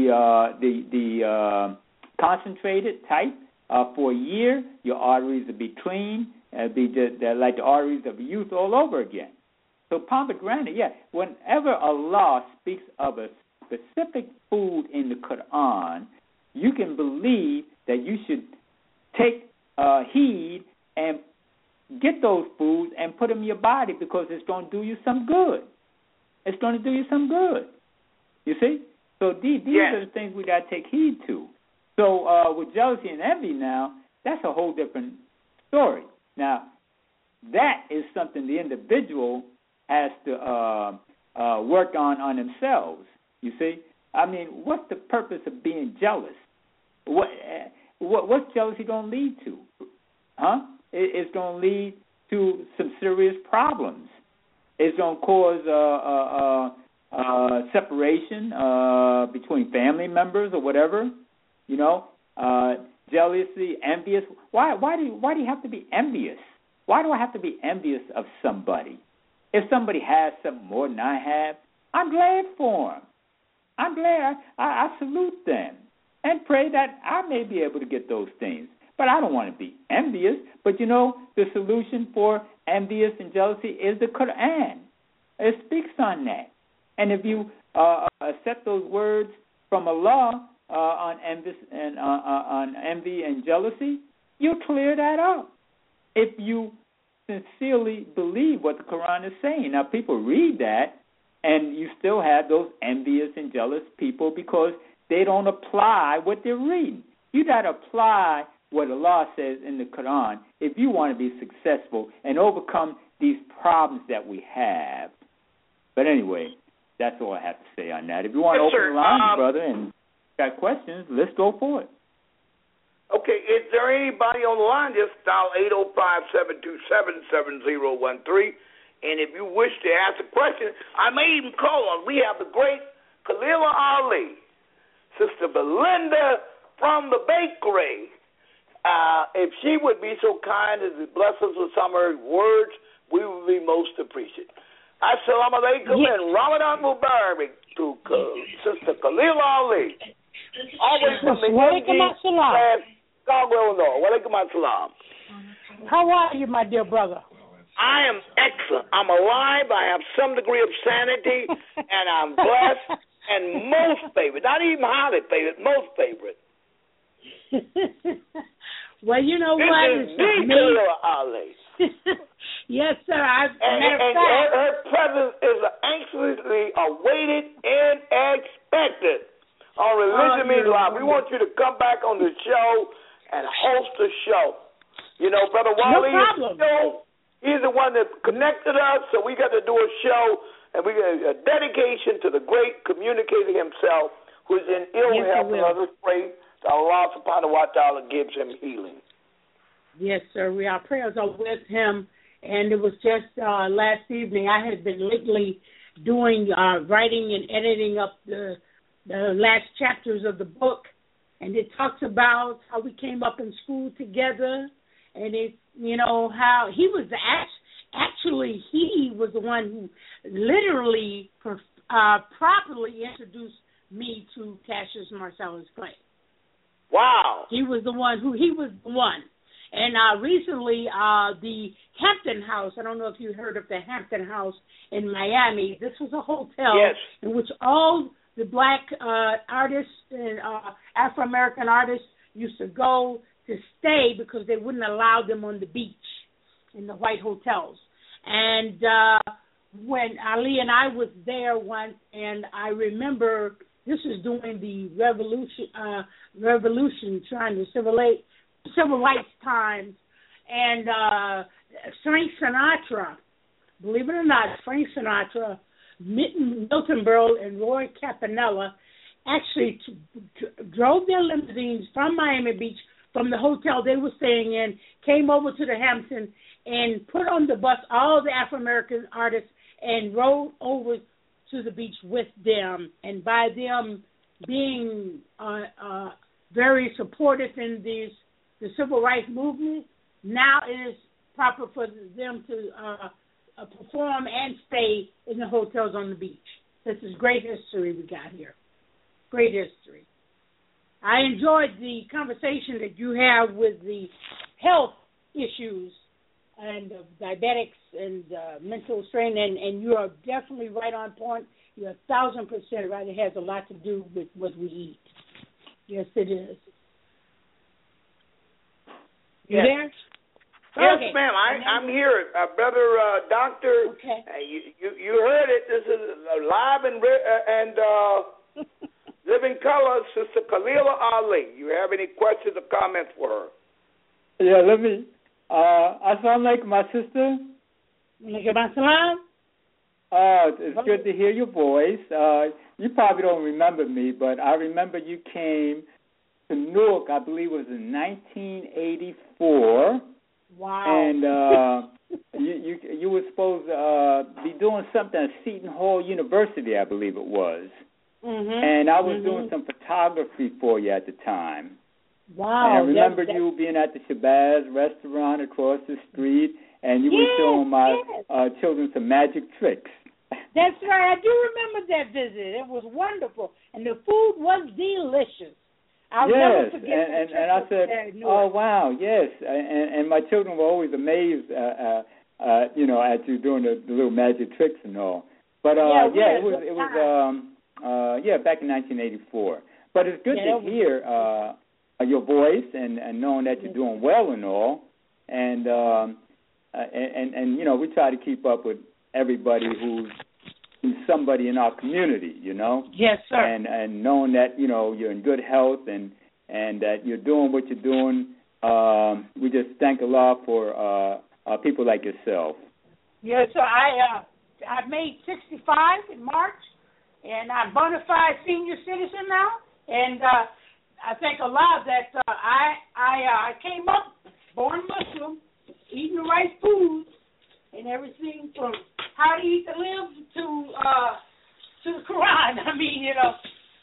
the concentrated type, for a year, your arteries will be clean. It'll be they're like the arteries of youth all over again. So pomegranate, whenever Allah speaks of a specific food in the Quran, you can believe that you should take heed and get those foods and put them in your body because it's going to do you some good. It's going to do you some good. You see? So these are the things we got to take heed to. So with jealousy and envy now, that's a whole different story. Now, that is something the individual has to work on themselves, you see? I mean, what's the purpose of being jealous? What's jealousy going to lead to? Huh? It's going to lead to some serious problems. It's going to cause separation between family members or whatever, jealousy, envious. Why do you have to be envious? Why do I have to be envious of somebody? If somebody has something more than I have, I'm glad for them. I'm glad. I salute them and pray that I may be able to get those things. But I don't want to be envious. But, the solution for envious and jealousy is the Quran. It speaks on that. And if you accept those words from Allah on envy and jealousy, you clear that up. If you sincerely believe what the Quran is saying. Now, people read that, and you still have those envious and jealous people because they don't apply what they're reading. You got to apply what Allah says in the Quran if you want to be successful and overcome these problems that we have. But anyway, that's all I have to say on that. If you want to open the line, brother, and got questions, let's go for it. Okay, is there anybody on the line? Just dial 805-727-7013. And if you wish to ask a question, I may even call on. We have the great Khalila Ali, Sister Belinda from the bakery. If she would be so kind as to bless us with some of her words, we would be most appreciative. Assalamu alaikum and Ramadan Mubarak to Sister Khalila Ali. Always from the Chicago, Illinois. Walaikum assalam. How are you, my dear brother? I am excellent. I'm alive. I have some degree of sanity, and I'm blessed and most favorite. Not even highly favorite, most favorite. Well, you know this what? This is the Khalila Ali. Yes, sir. Her presence is anxiously awaited and expected on Religion Means Live. We want you to come back on the show and host the show. You know, Brother Wally, he's the one that connected us, so we got to do a show, and we got a dedication to the great communicator himself, who's in ill health, and others pray that Allah subhanahu wa ta'ala gives him healing. Yes, sir. Our prayers are with him, and it was just last evening. I had been lately doing writing and editing up the last chapters of the book, and it talks about how we came up in school together, and it, you know, how he was actually he was the one who literally properly introduced me to Cassius Marcellus Clay. Wow. He was the one. And recently, the Hampton House, I don't know if you heard of the Hampton House in Miami. This was a hotel in which all the black artists and Afro-American artists used to go to stay because they wouldn't allow them on the beach in the white hotels. And when Ali and I was there once, and I remember this was during the revolution, trying to civil rights times, and Frank Sinatra, believe it or not, Frank Sinatra, Milton Berle, and Roy Campanella actually drove their limousines from Miami Beach, from the hotel they were staying in, came over to the Hampton and put on the bus all the Afro-American artists and rode over to the beach with them. And by them being very supportive in the civil rights movement, now it is proper for them to perform and stay in the hotels on the beach. This is great history we got here. Great history. I enjoyed the conversation that you have with the health issues and diabetics and mental strain, and you are definitely right on point. You're 1,000% right. It has a lot to do with what we eat. Yes, it is. You there? Yes, ma'am. I'm here, brother doctor. Okay. You heard it. This is live and living color, Sister Khalila Ali. You have any questions or comments for her? Yeah, let me. Assalamu alaikum, my sister. Alaikum assalam. It's good to hear your voice. You probably don't remember me, but I remember you came to Newark, I believe it was in 1984. Wow. And you were supposed to be doing something at Seton Hall University, I believe it was. Mm-hmm. And I was doing some photography for you at the time. Wow. And I remember you being at the Shabazz restaurant across the street, and you were showing my children some magic tricks. That's right. I do remember that visit. It was wonderful. And the food was delicious. I'll never forget that. And I said, oh, wow, yes. And my children were always amazed, at you doing the little magic tricks and all. But, back in 1984. But it's good to hear your voice and knowing that you're doing well and all. And and you know, we try to keep up with everybody who's somebody in our community, you know. Yes, sir. And knowing that, you know, you're in good health and that you're doing what you're doing, we just thank Allah for people like yourself. Yes, sir. I made 65 in March, and I'm bona fide senior citizen now, and I thank Allah that I came up born Muslim, eating the right foods and everything from how to eat to live to the Quran. I mean, you know,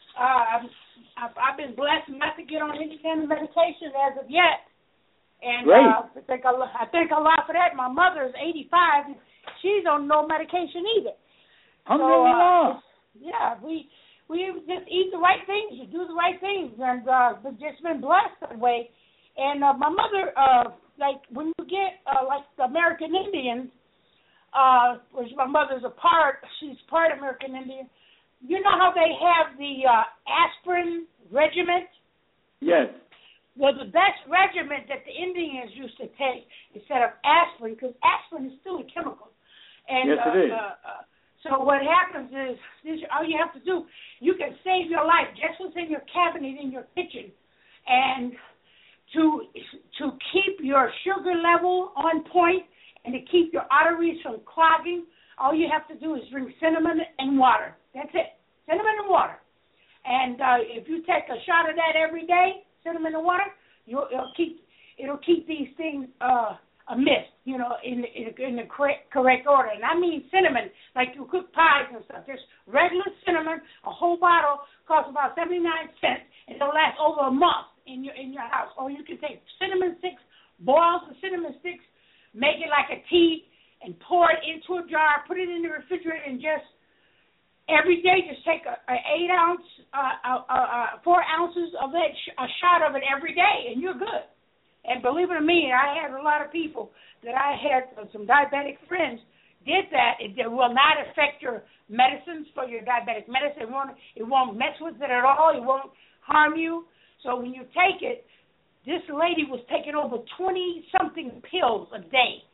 I've been blessed not to get on any kind of medication as of yet. And I thank Allah for that. My mother is 85. And she's on no medication either. Alhamdulillah. Yeah, we just eat the right things, you do the right things, and we've just been blessed that way. And my mother, like when you get like the American Indians, which my mother's she's part American Indian. You know how they have the aspirin regiment? Yes. Well, the best regimen that the Indians used to take instead of aspirin, because aspirin is still a chemical. And, yes, it is. So what happens is, all you have to do, you can save your life just what's in your cabinet in your kitchen. And to keep your sugar level on point and to keep your arteries from clogging, all you have to do is drink cinnamon and water. That's it, cinnamon and water. And if you take a shot of that every day, cinnamon and water, it'll keep these things a mist, you know, in the correct order. And I mean cinnamon, like you cook pies and stuff. Just regular cinnamon, a whole bottle costs about 79 cents, and it'll last over a month in your house. Or you can take cinnamon sticks, boil the cinnamon sticks, make it like a tea, and pour it into a jar, put it in the refrigerator, and just every day just take a 8 ounce, 4 ounces of that, a shot of it every day, and you're good. And believe it or not, I had a lot of people that I had, some diabetic friends, did that. It will not affect your medicines for your diabetic medicine. It won't mess with it at all. It won't harm you. So when you take it, this lady was taking over 20-something pills a day.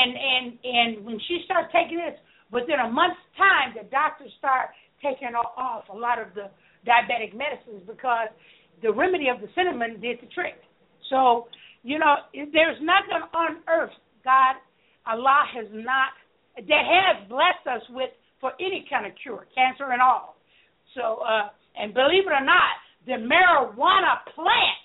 And when she started taking this, within a month's time, the doctors start taking off a lot of the diabetic medicines because the remedy of the cinnamon did the trick. So, you know, there's nothing on earth, God, Allah has blessed us with for any kind of cure, cancer and all. So, and believe it or not, the marijuana plant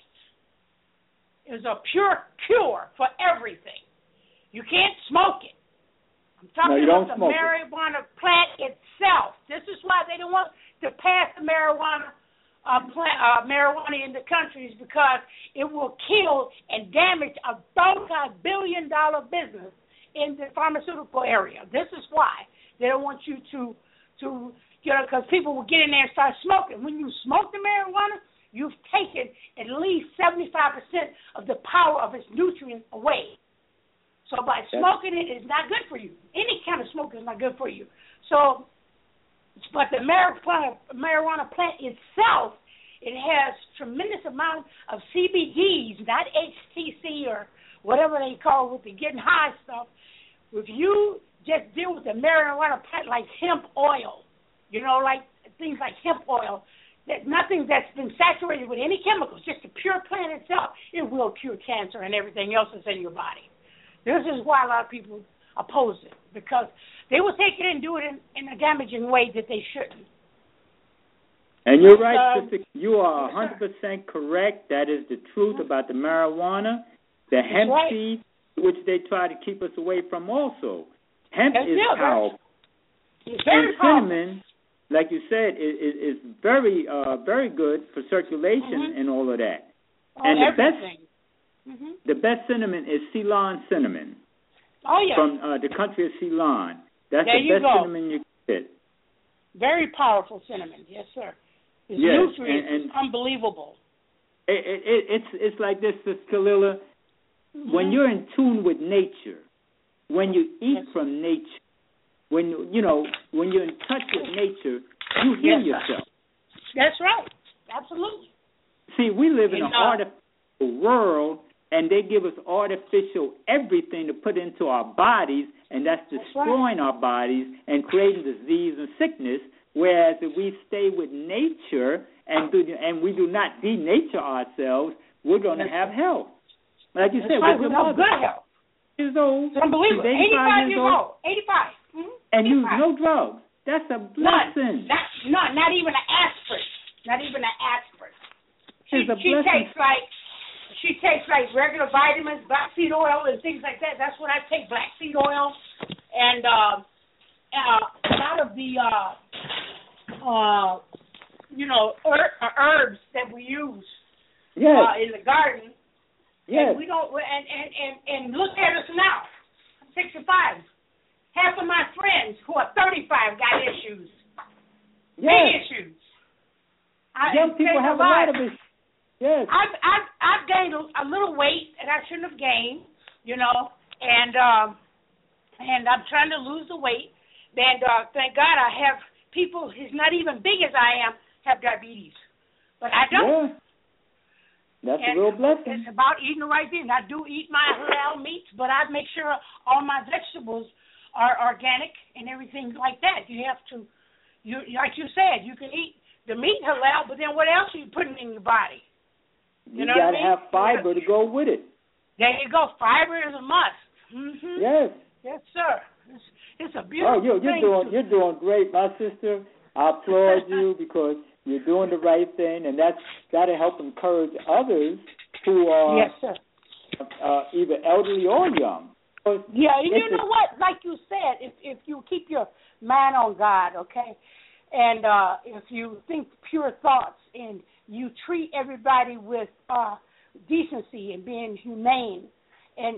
is a pure cure for everything. You can't smoke it. I'm talking about the marijuana plant itself. This is why they don't want to pass the marijuana in the countries, because it will kill and damage a multi-billion-dollar business in the pharmaceutical area. This is why they don't want you to you know, because people will get in there and start smoking. When you smoke the marijuana, you've taken at least 75% of the power of its nutrients away. So by smoking it is not good for you. Any kind of smoke is not good for you. So, but the marijuana plant itself, it has tremendous amount of CBDs, not HTC or whatever they call with the getting high stuff. If you just deal with the marijuana plant like hemp oil, you know, like things like hemp oil, that nothing that's been saturated with any chemicals, just the pure plant itself, it will cure cancer and everything else that's in your body. This is why a lot of people oppose it, because they will take it and do it in a damaging way that they shouldn't. And you're right, sister. You are 100% correct. That is the truth about the marijuana. The hemp seed, which they try to keep us away from also. Hemp is powerful. It's very powerful. Cinnamon, like you said, is very, very good for circulation and all of that. And the best cinnamon is Ceylon cinnamon. Oh, yeah. From the country of Ceylon. That's the best cinnamon you can get. Very powerful cinnamon, yes, sir. Its nutrients is unbelievable. It's like this, Sister Kalila. When you're in tune with nature, when you eat from nature, when you're in touch with nature, you heal yourself. That's right. Absolutely. See, we live in an artificial world, and they give us artificial everything to put into our bodies, and that's destroying our bodies and creating disease and sickness. Whereas if we stay with nature and we do not denature ourselves, we're going to have health. Like you said, we're going to have good health. Years old, it's unbelievable. 85 years old. 85. Mm-hmm. And 85. Use no drugs. That's a blessing. None. Not even an aspirin. Not even an aspirin. She takes like regular vitamins, black seed oil, and things like that. That's what I take: black seed oil, and a lot of the herbs that we use in the garden. Yes. And we don't. And look at us now. I'm 65. Half of my friends who are 35 got issues. Yes. Big issues. Young people have a lot of issues. Yes. I've gained a little weight that I shouldn't have gained, and I'm trying to lose the weight. And thank God I have people who's not even big as I am have diabetes, but I don't. Yeah. That's a real blessing. It's about eating the right thing. I do eat my halal meats, but I make sure all my vegetables are organic and everything like that. You have to, like you said, you can eat the meat halal, but then what else are you putting in your body? You got to have fiber to go with it. There you go. Fiber is a must. Mm-hmm. Yes. Yes, sir. It's a beautiful thing. You're doing great, my sister. I applaud you because you're doing the right thing, and that's got to help encourage others who are either elderly or young. Yeah, and you know what? Like you said, if you keep your mind on God, okay, and if you think pure thoughts and you treat everybody with decency and being humane, and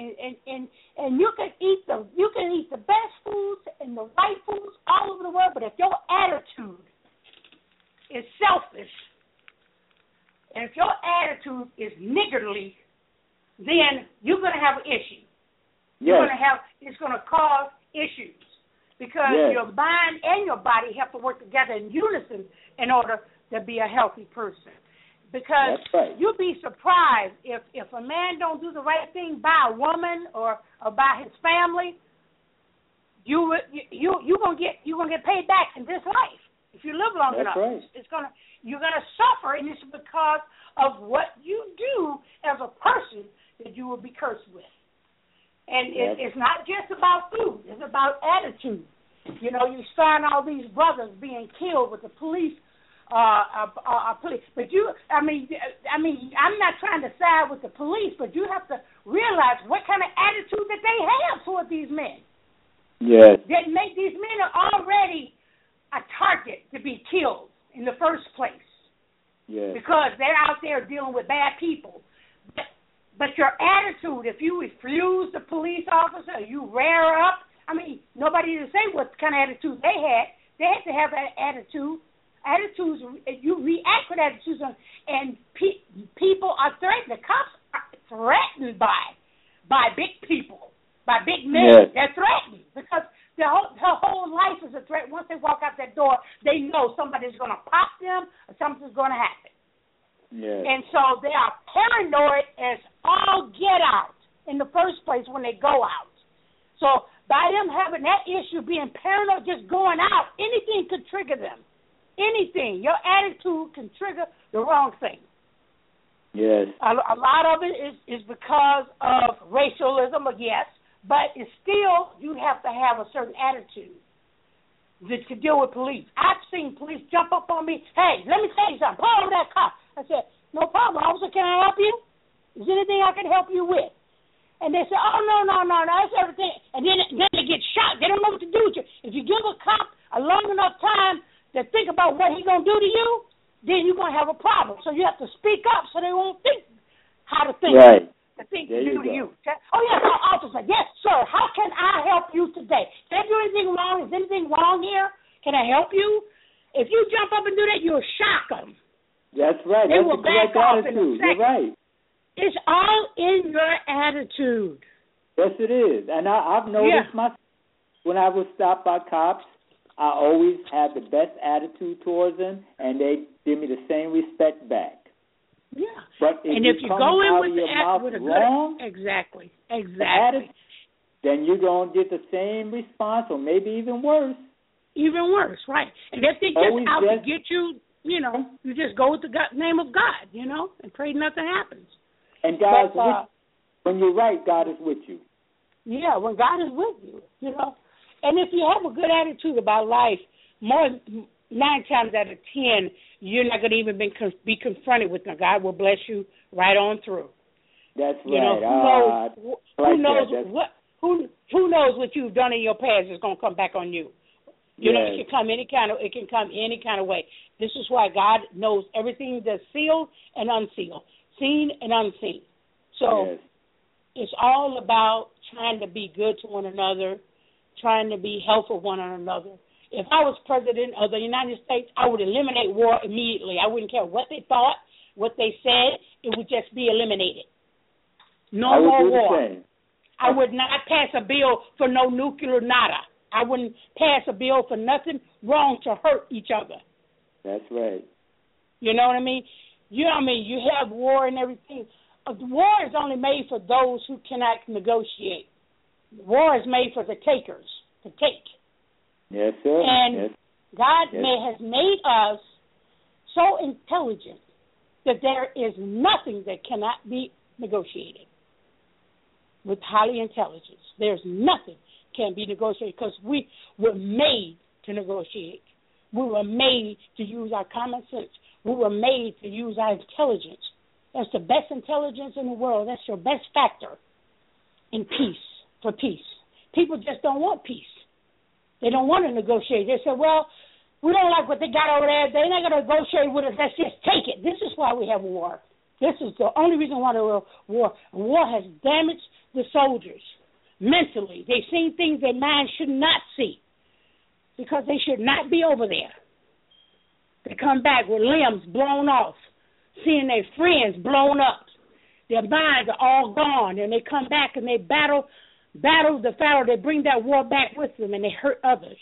you can eat the best foods and the right foods all over the world, but if your attitude is selfish, and if your attitude is niggardly, then you're going to have an issue. Yes. It's going to cause issues because your mind and your body have to work together in unison in order to be a healthy person. Because you'll be surprised if a man don't do the right thing by a woman or by his family, you're gonna get paid back in this life. If you live long enough, you're gonna suffer, and it's because of what you do as a person that you will be cursed with. And it's not just about food; it's about attitude. You find all these brothers being killed with the police. But I'm not trying to side with the police, but you have to realize what kind of attitude that they have toward these men. Yes. That make these men are already a target to be killed in the first place. Yes. Because they're out there dealing with bad people. But your attitude, if you refuse the police officer, you rear up. Nobody to say what kind of attitude they had. They had to have that attitude. Attitudes, you react with attitudes, and people are threatened. The cops are threatened by big people, by big men. Yes. They're threatened because their whole life is a threat. Once they walk out that door, they know somebody's going to pop them or something's going to happen. Yes. And so they are paranoid as all get out in the first place when they go out. So by them having that issue, being paranoid, just going out, anything could trigger them. Anything. Your attitude can trigger the wrong thing. Yes. A lot of it is because of racialism, yes, but it's still, you have to have a certain attitude to deal with police. I've seen police jump up on me. Hey, let me tell you something. Pull over that cop. I said, no problem, officer. Can I help you? Is there anything I can help you with? And they say, oh, no, that's everything. And then they get shot. They don't know what to do with you. If you give a cop a long enough time to think about what he's going to do to you, then you're going to have a problem. So you have to speak up so they won't think how to think. Right. To think to do to you. Oh, yes, officer. Yes, sir. How can I help you today? Did I do anything wrong? Is anything wrong here? Can I help you? If you jump up and do that, you'll shock them. That's right. They That's will the correct attitude. You're right. It's all in your attitude. Yes, it is. And I've noticed when I was stopped by cops, I always had the best attitude towards them, and they give me the same respect back. Yeah. But if you go in with your mouth with a wrong, good, exactly, then you're going to get the same response, or maybe even worse. Even worse, right? And if they just out to get you, you just go with the name of God, and pray nothing happens. And God is with you. When you're right, God is with you. Yeah, when God is with you, And if you have a good attitude about life, 9 times out of 10, you're not going to even be confronted with them. God will bless you right on through. That's right. Who knows what you've done in your past is going to come back on you. It can come any kind of way. This is why God knows everything that's sealed and unsealed, seen and unseen. So it's all about trying to be good to one another, trying to be helpful one another. If I was president of the United States, I would eliminate war immediately. I wouldn't care what they thought, what they said. It would just be eliminated. No more war. I would not pass a bill for no nuclear nada. I wouldn't pass a bill for nothing wrong to hurt each other. That's right. You know what I mean? You have war and everything. War is only made for those who cannot negotiate. War is made for the takers to take. Yes, sir. And God has made us so intelligent that there is nothing that cannot be negotiated. With highly intelligence, there's nothing can be negotiated because we were made to negotiate. We were made to use our common sense. We were made to use our intelligence. That's the best intelligence in the world. That's your best factor in peace, for peace. People just don't want peace. They don't want to negotiate. They say, well, we don't like what they got over there. They're not going to negotiate with us. Let's just take it. This is why we have war. This is the only reason why there was war. War has damaged the soldiers mentally. They've seen things their minds should not see because they should not be over there. They come back with limbs blown off, seeing their friends blown up. Their minds are all gone, and they come back and they battle the battle. They bring that war back with them, and they hurt others.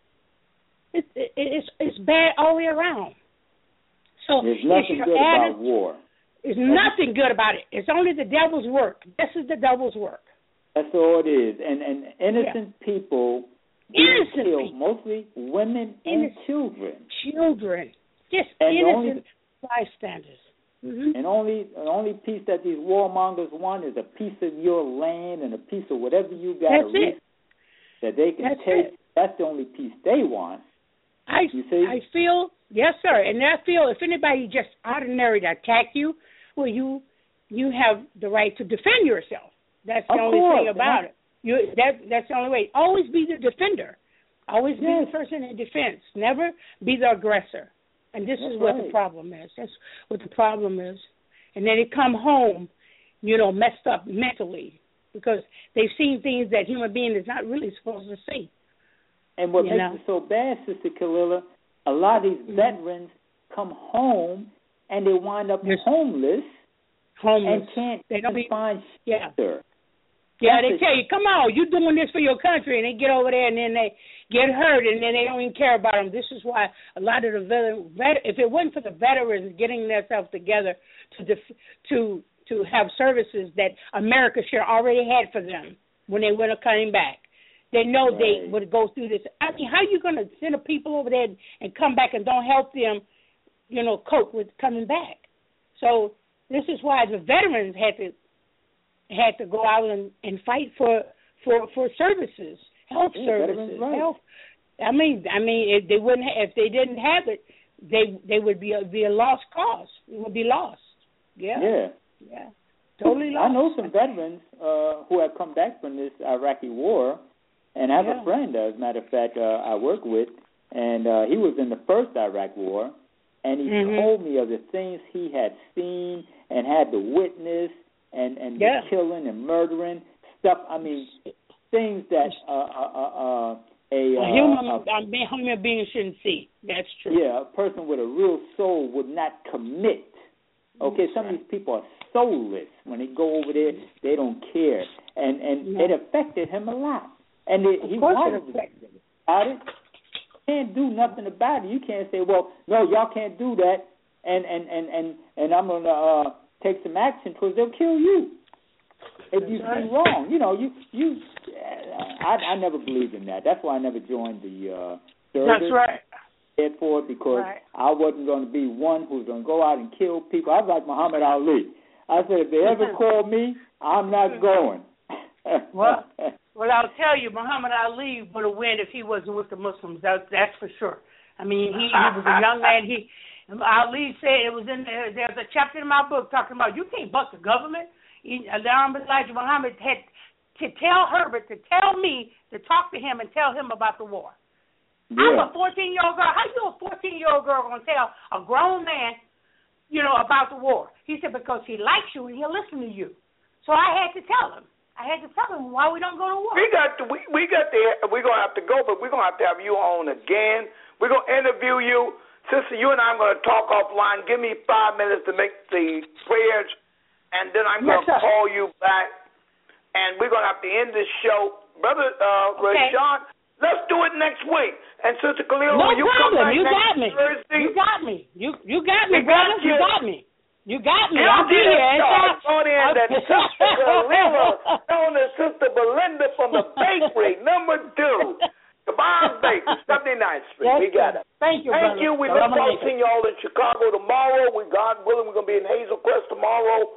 It's bad all the way around. So there's nothing good about war. There's nothing good about it. It's only the devil's work. This is the devil's work. That's all it is. And innocent people being killed, mostly women and children. Children. Just innocent bystanders. Mm-hmm. And only piece that these warmongers want is a piece of your land and a piece of whatever you got that they can take. That's the only piece they want. I feel, yes, sir. And I feel if anybody just ordinary to attack you, well, you have the right to defend yourself. That's the only thing about it. That's the only way. Always be the defender. Always be the person in defense. Never be the aggressor. And this is what the problem is. That's what the problem is. And then they come home, messed up mentally because they've seen things that human being is not really supposed to see. And what makes it so bad, Sister Kalila, a lot of these veterans come home and they wind up homeless and can't find shelter. Yeah, they tell you, come on, you're doing this for your country, and they get over there and then they get hurt and then they don't even care about them. This is why a lot of the if it wasn't for the veterans getting themselves together to have services that America should already had for them when they were coming back, they know they would go through this. I mean, how are you going to send people over there and come back and don't help them, cope with coming back? So this is why the veterans had to go out and fight for services, health services. Health. I mean, if they wouldn't, if they didn't have it, they would be a lost cause. It would be lost. Yeah. Totally lost. I know some veterans who have come back from this Iraqi war, and I have a friend, as a matter of fact, I work with, and he was in the first Iraq war, and he told me of the things he had seen and had to witness. And the killing and murdering stuff. I mean, things that a human being shouldn't see. That's true. Yeah, a person with a real soul would not commit. Okay, some of these people are soulless. When they go over there, they don't care, and it affected him a lot. And he wanted to do about it. You can't do nothing about it. You can't say, well, no, y'all can't do that, and I'm gonna take some action because they'll kill you if you do wrong. You know, I never believed in that. That's why I never joined the service. That's right. For it because I wasn't going to be one who's going to go out and kill people. I was like Muhammad Ali. I said, if they ever call me, I'm not going. Well, I'll tell you, Muhammad Ali would have won if he wasn't with the Muslims. That's for sure. I mean, he was a young man. Ali said it was in there's a chapter in my book talking about you can't buck the government. Elijah Muhammad had to tell Herbert to tell me to talk to him and tell him about the war. Yeah. I'm a 14-year-old girl. How you a 14-year-old girl going to tell a grown man, you know, about the war? He said because he likes you and he'll listen to you. So I had to tell him. Why we don't go to war. We're going to have to go, but we're going to have you on again. We're going to interview you. Sister, you and I are going to talk offline. Give me 5 minutes to make the prayers, and then I'm going to call you back, and we're going to have to end this show. Brother Rashawn, let's do it next week. And Sister Khalil, no when you problem. come back you next got me. Thursday, you got me. You got me, brother. You got me. You got me. I'll be here. That Sister Khalil, known as Sister Belinda from the bakery, number 2. The Bomb Bakery, 79th Street. Yes, we got it. Thank you, Thank you. We look forward to seeing you all in Chicago tomorrow. God willing, we're going to be in Hazelcrest tomorrow,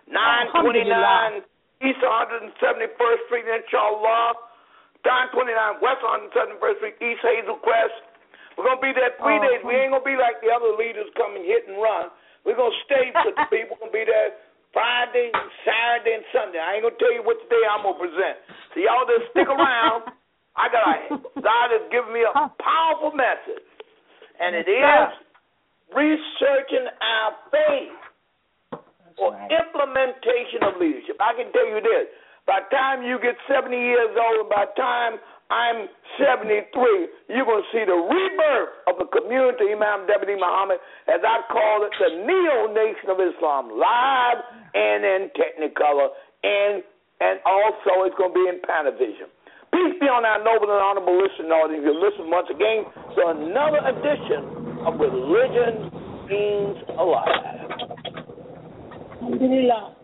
929 East 171st Street, inshallah. 929 West 171st Street, East Hazelcrest. We're going to be there 3 days. We ain't going to be like the other leaders come and hit and run. We're going to stay with the people. We're going to be there Friday, Saturday, and Sunday. I ain't going to tell you which day I'm going to present. So y'all just stick around. God has given me a powerful message, and it is researching our faith for implementation of leadership. I can tell you this. By the time you get 70 years old, and by the time I'm 73, you're going to see the rebirth of the community, Imam Deputy Muhammad, as I call it, the Neo-Nation of Islam, live and in Technicolor, and also it's going to be in Panavision. Peace be on our noble and honorable listening audience. You listen once again to another edition of Religion Means Alive. Alhamdulillah.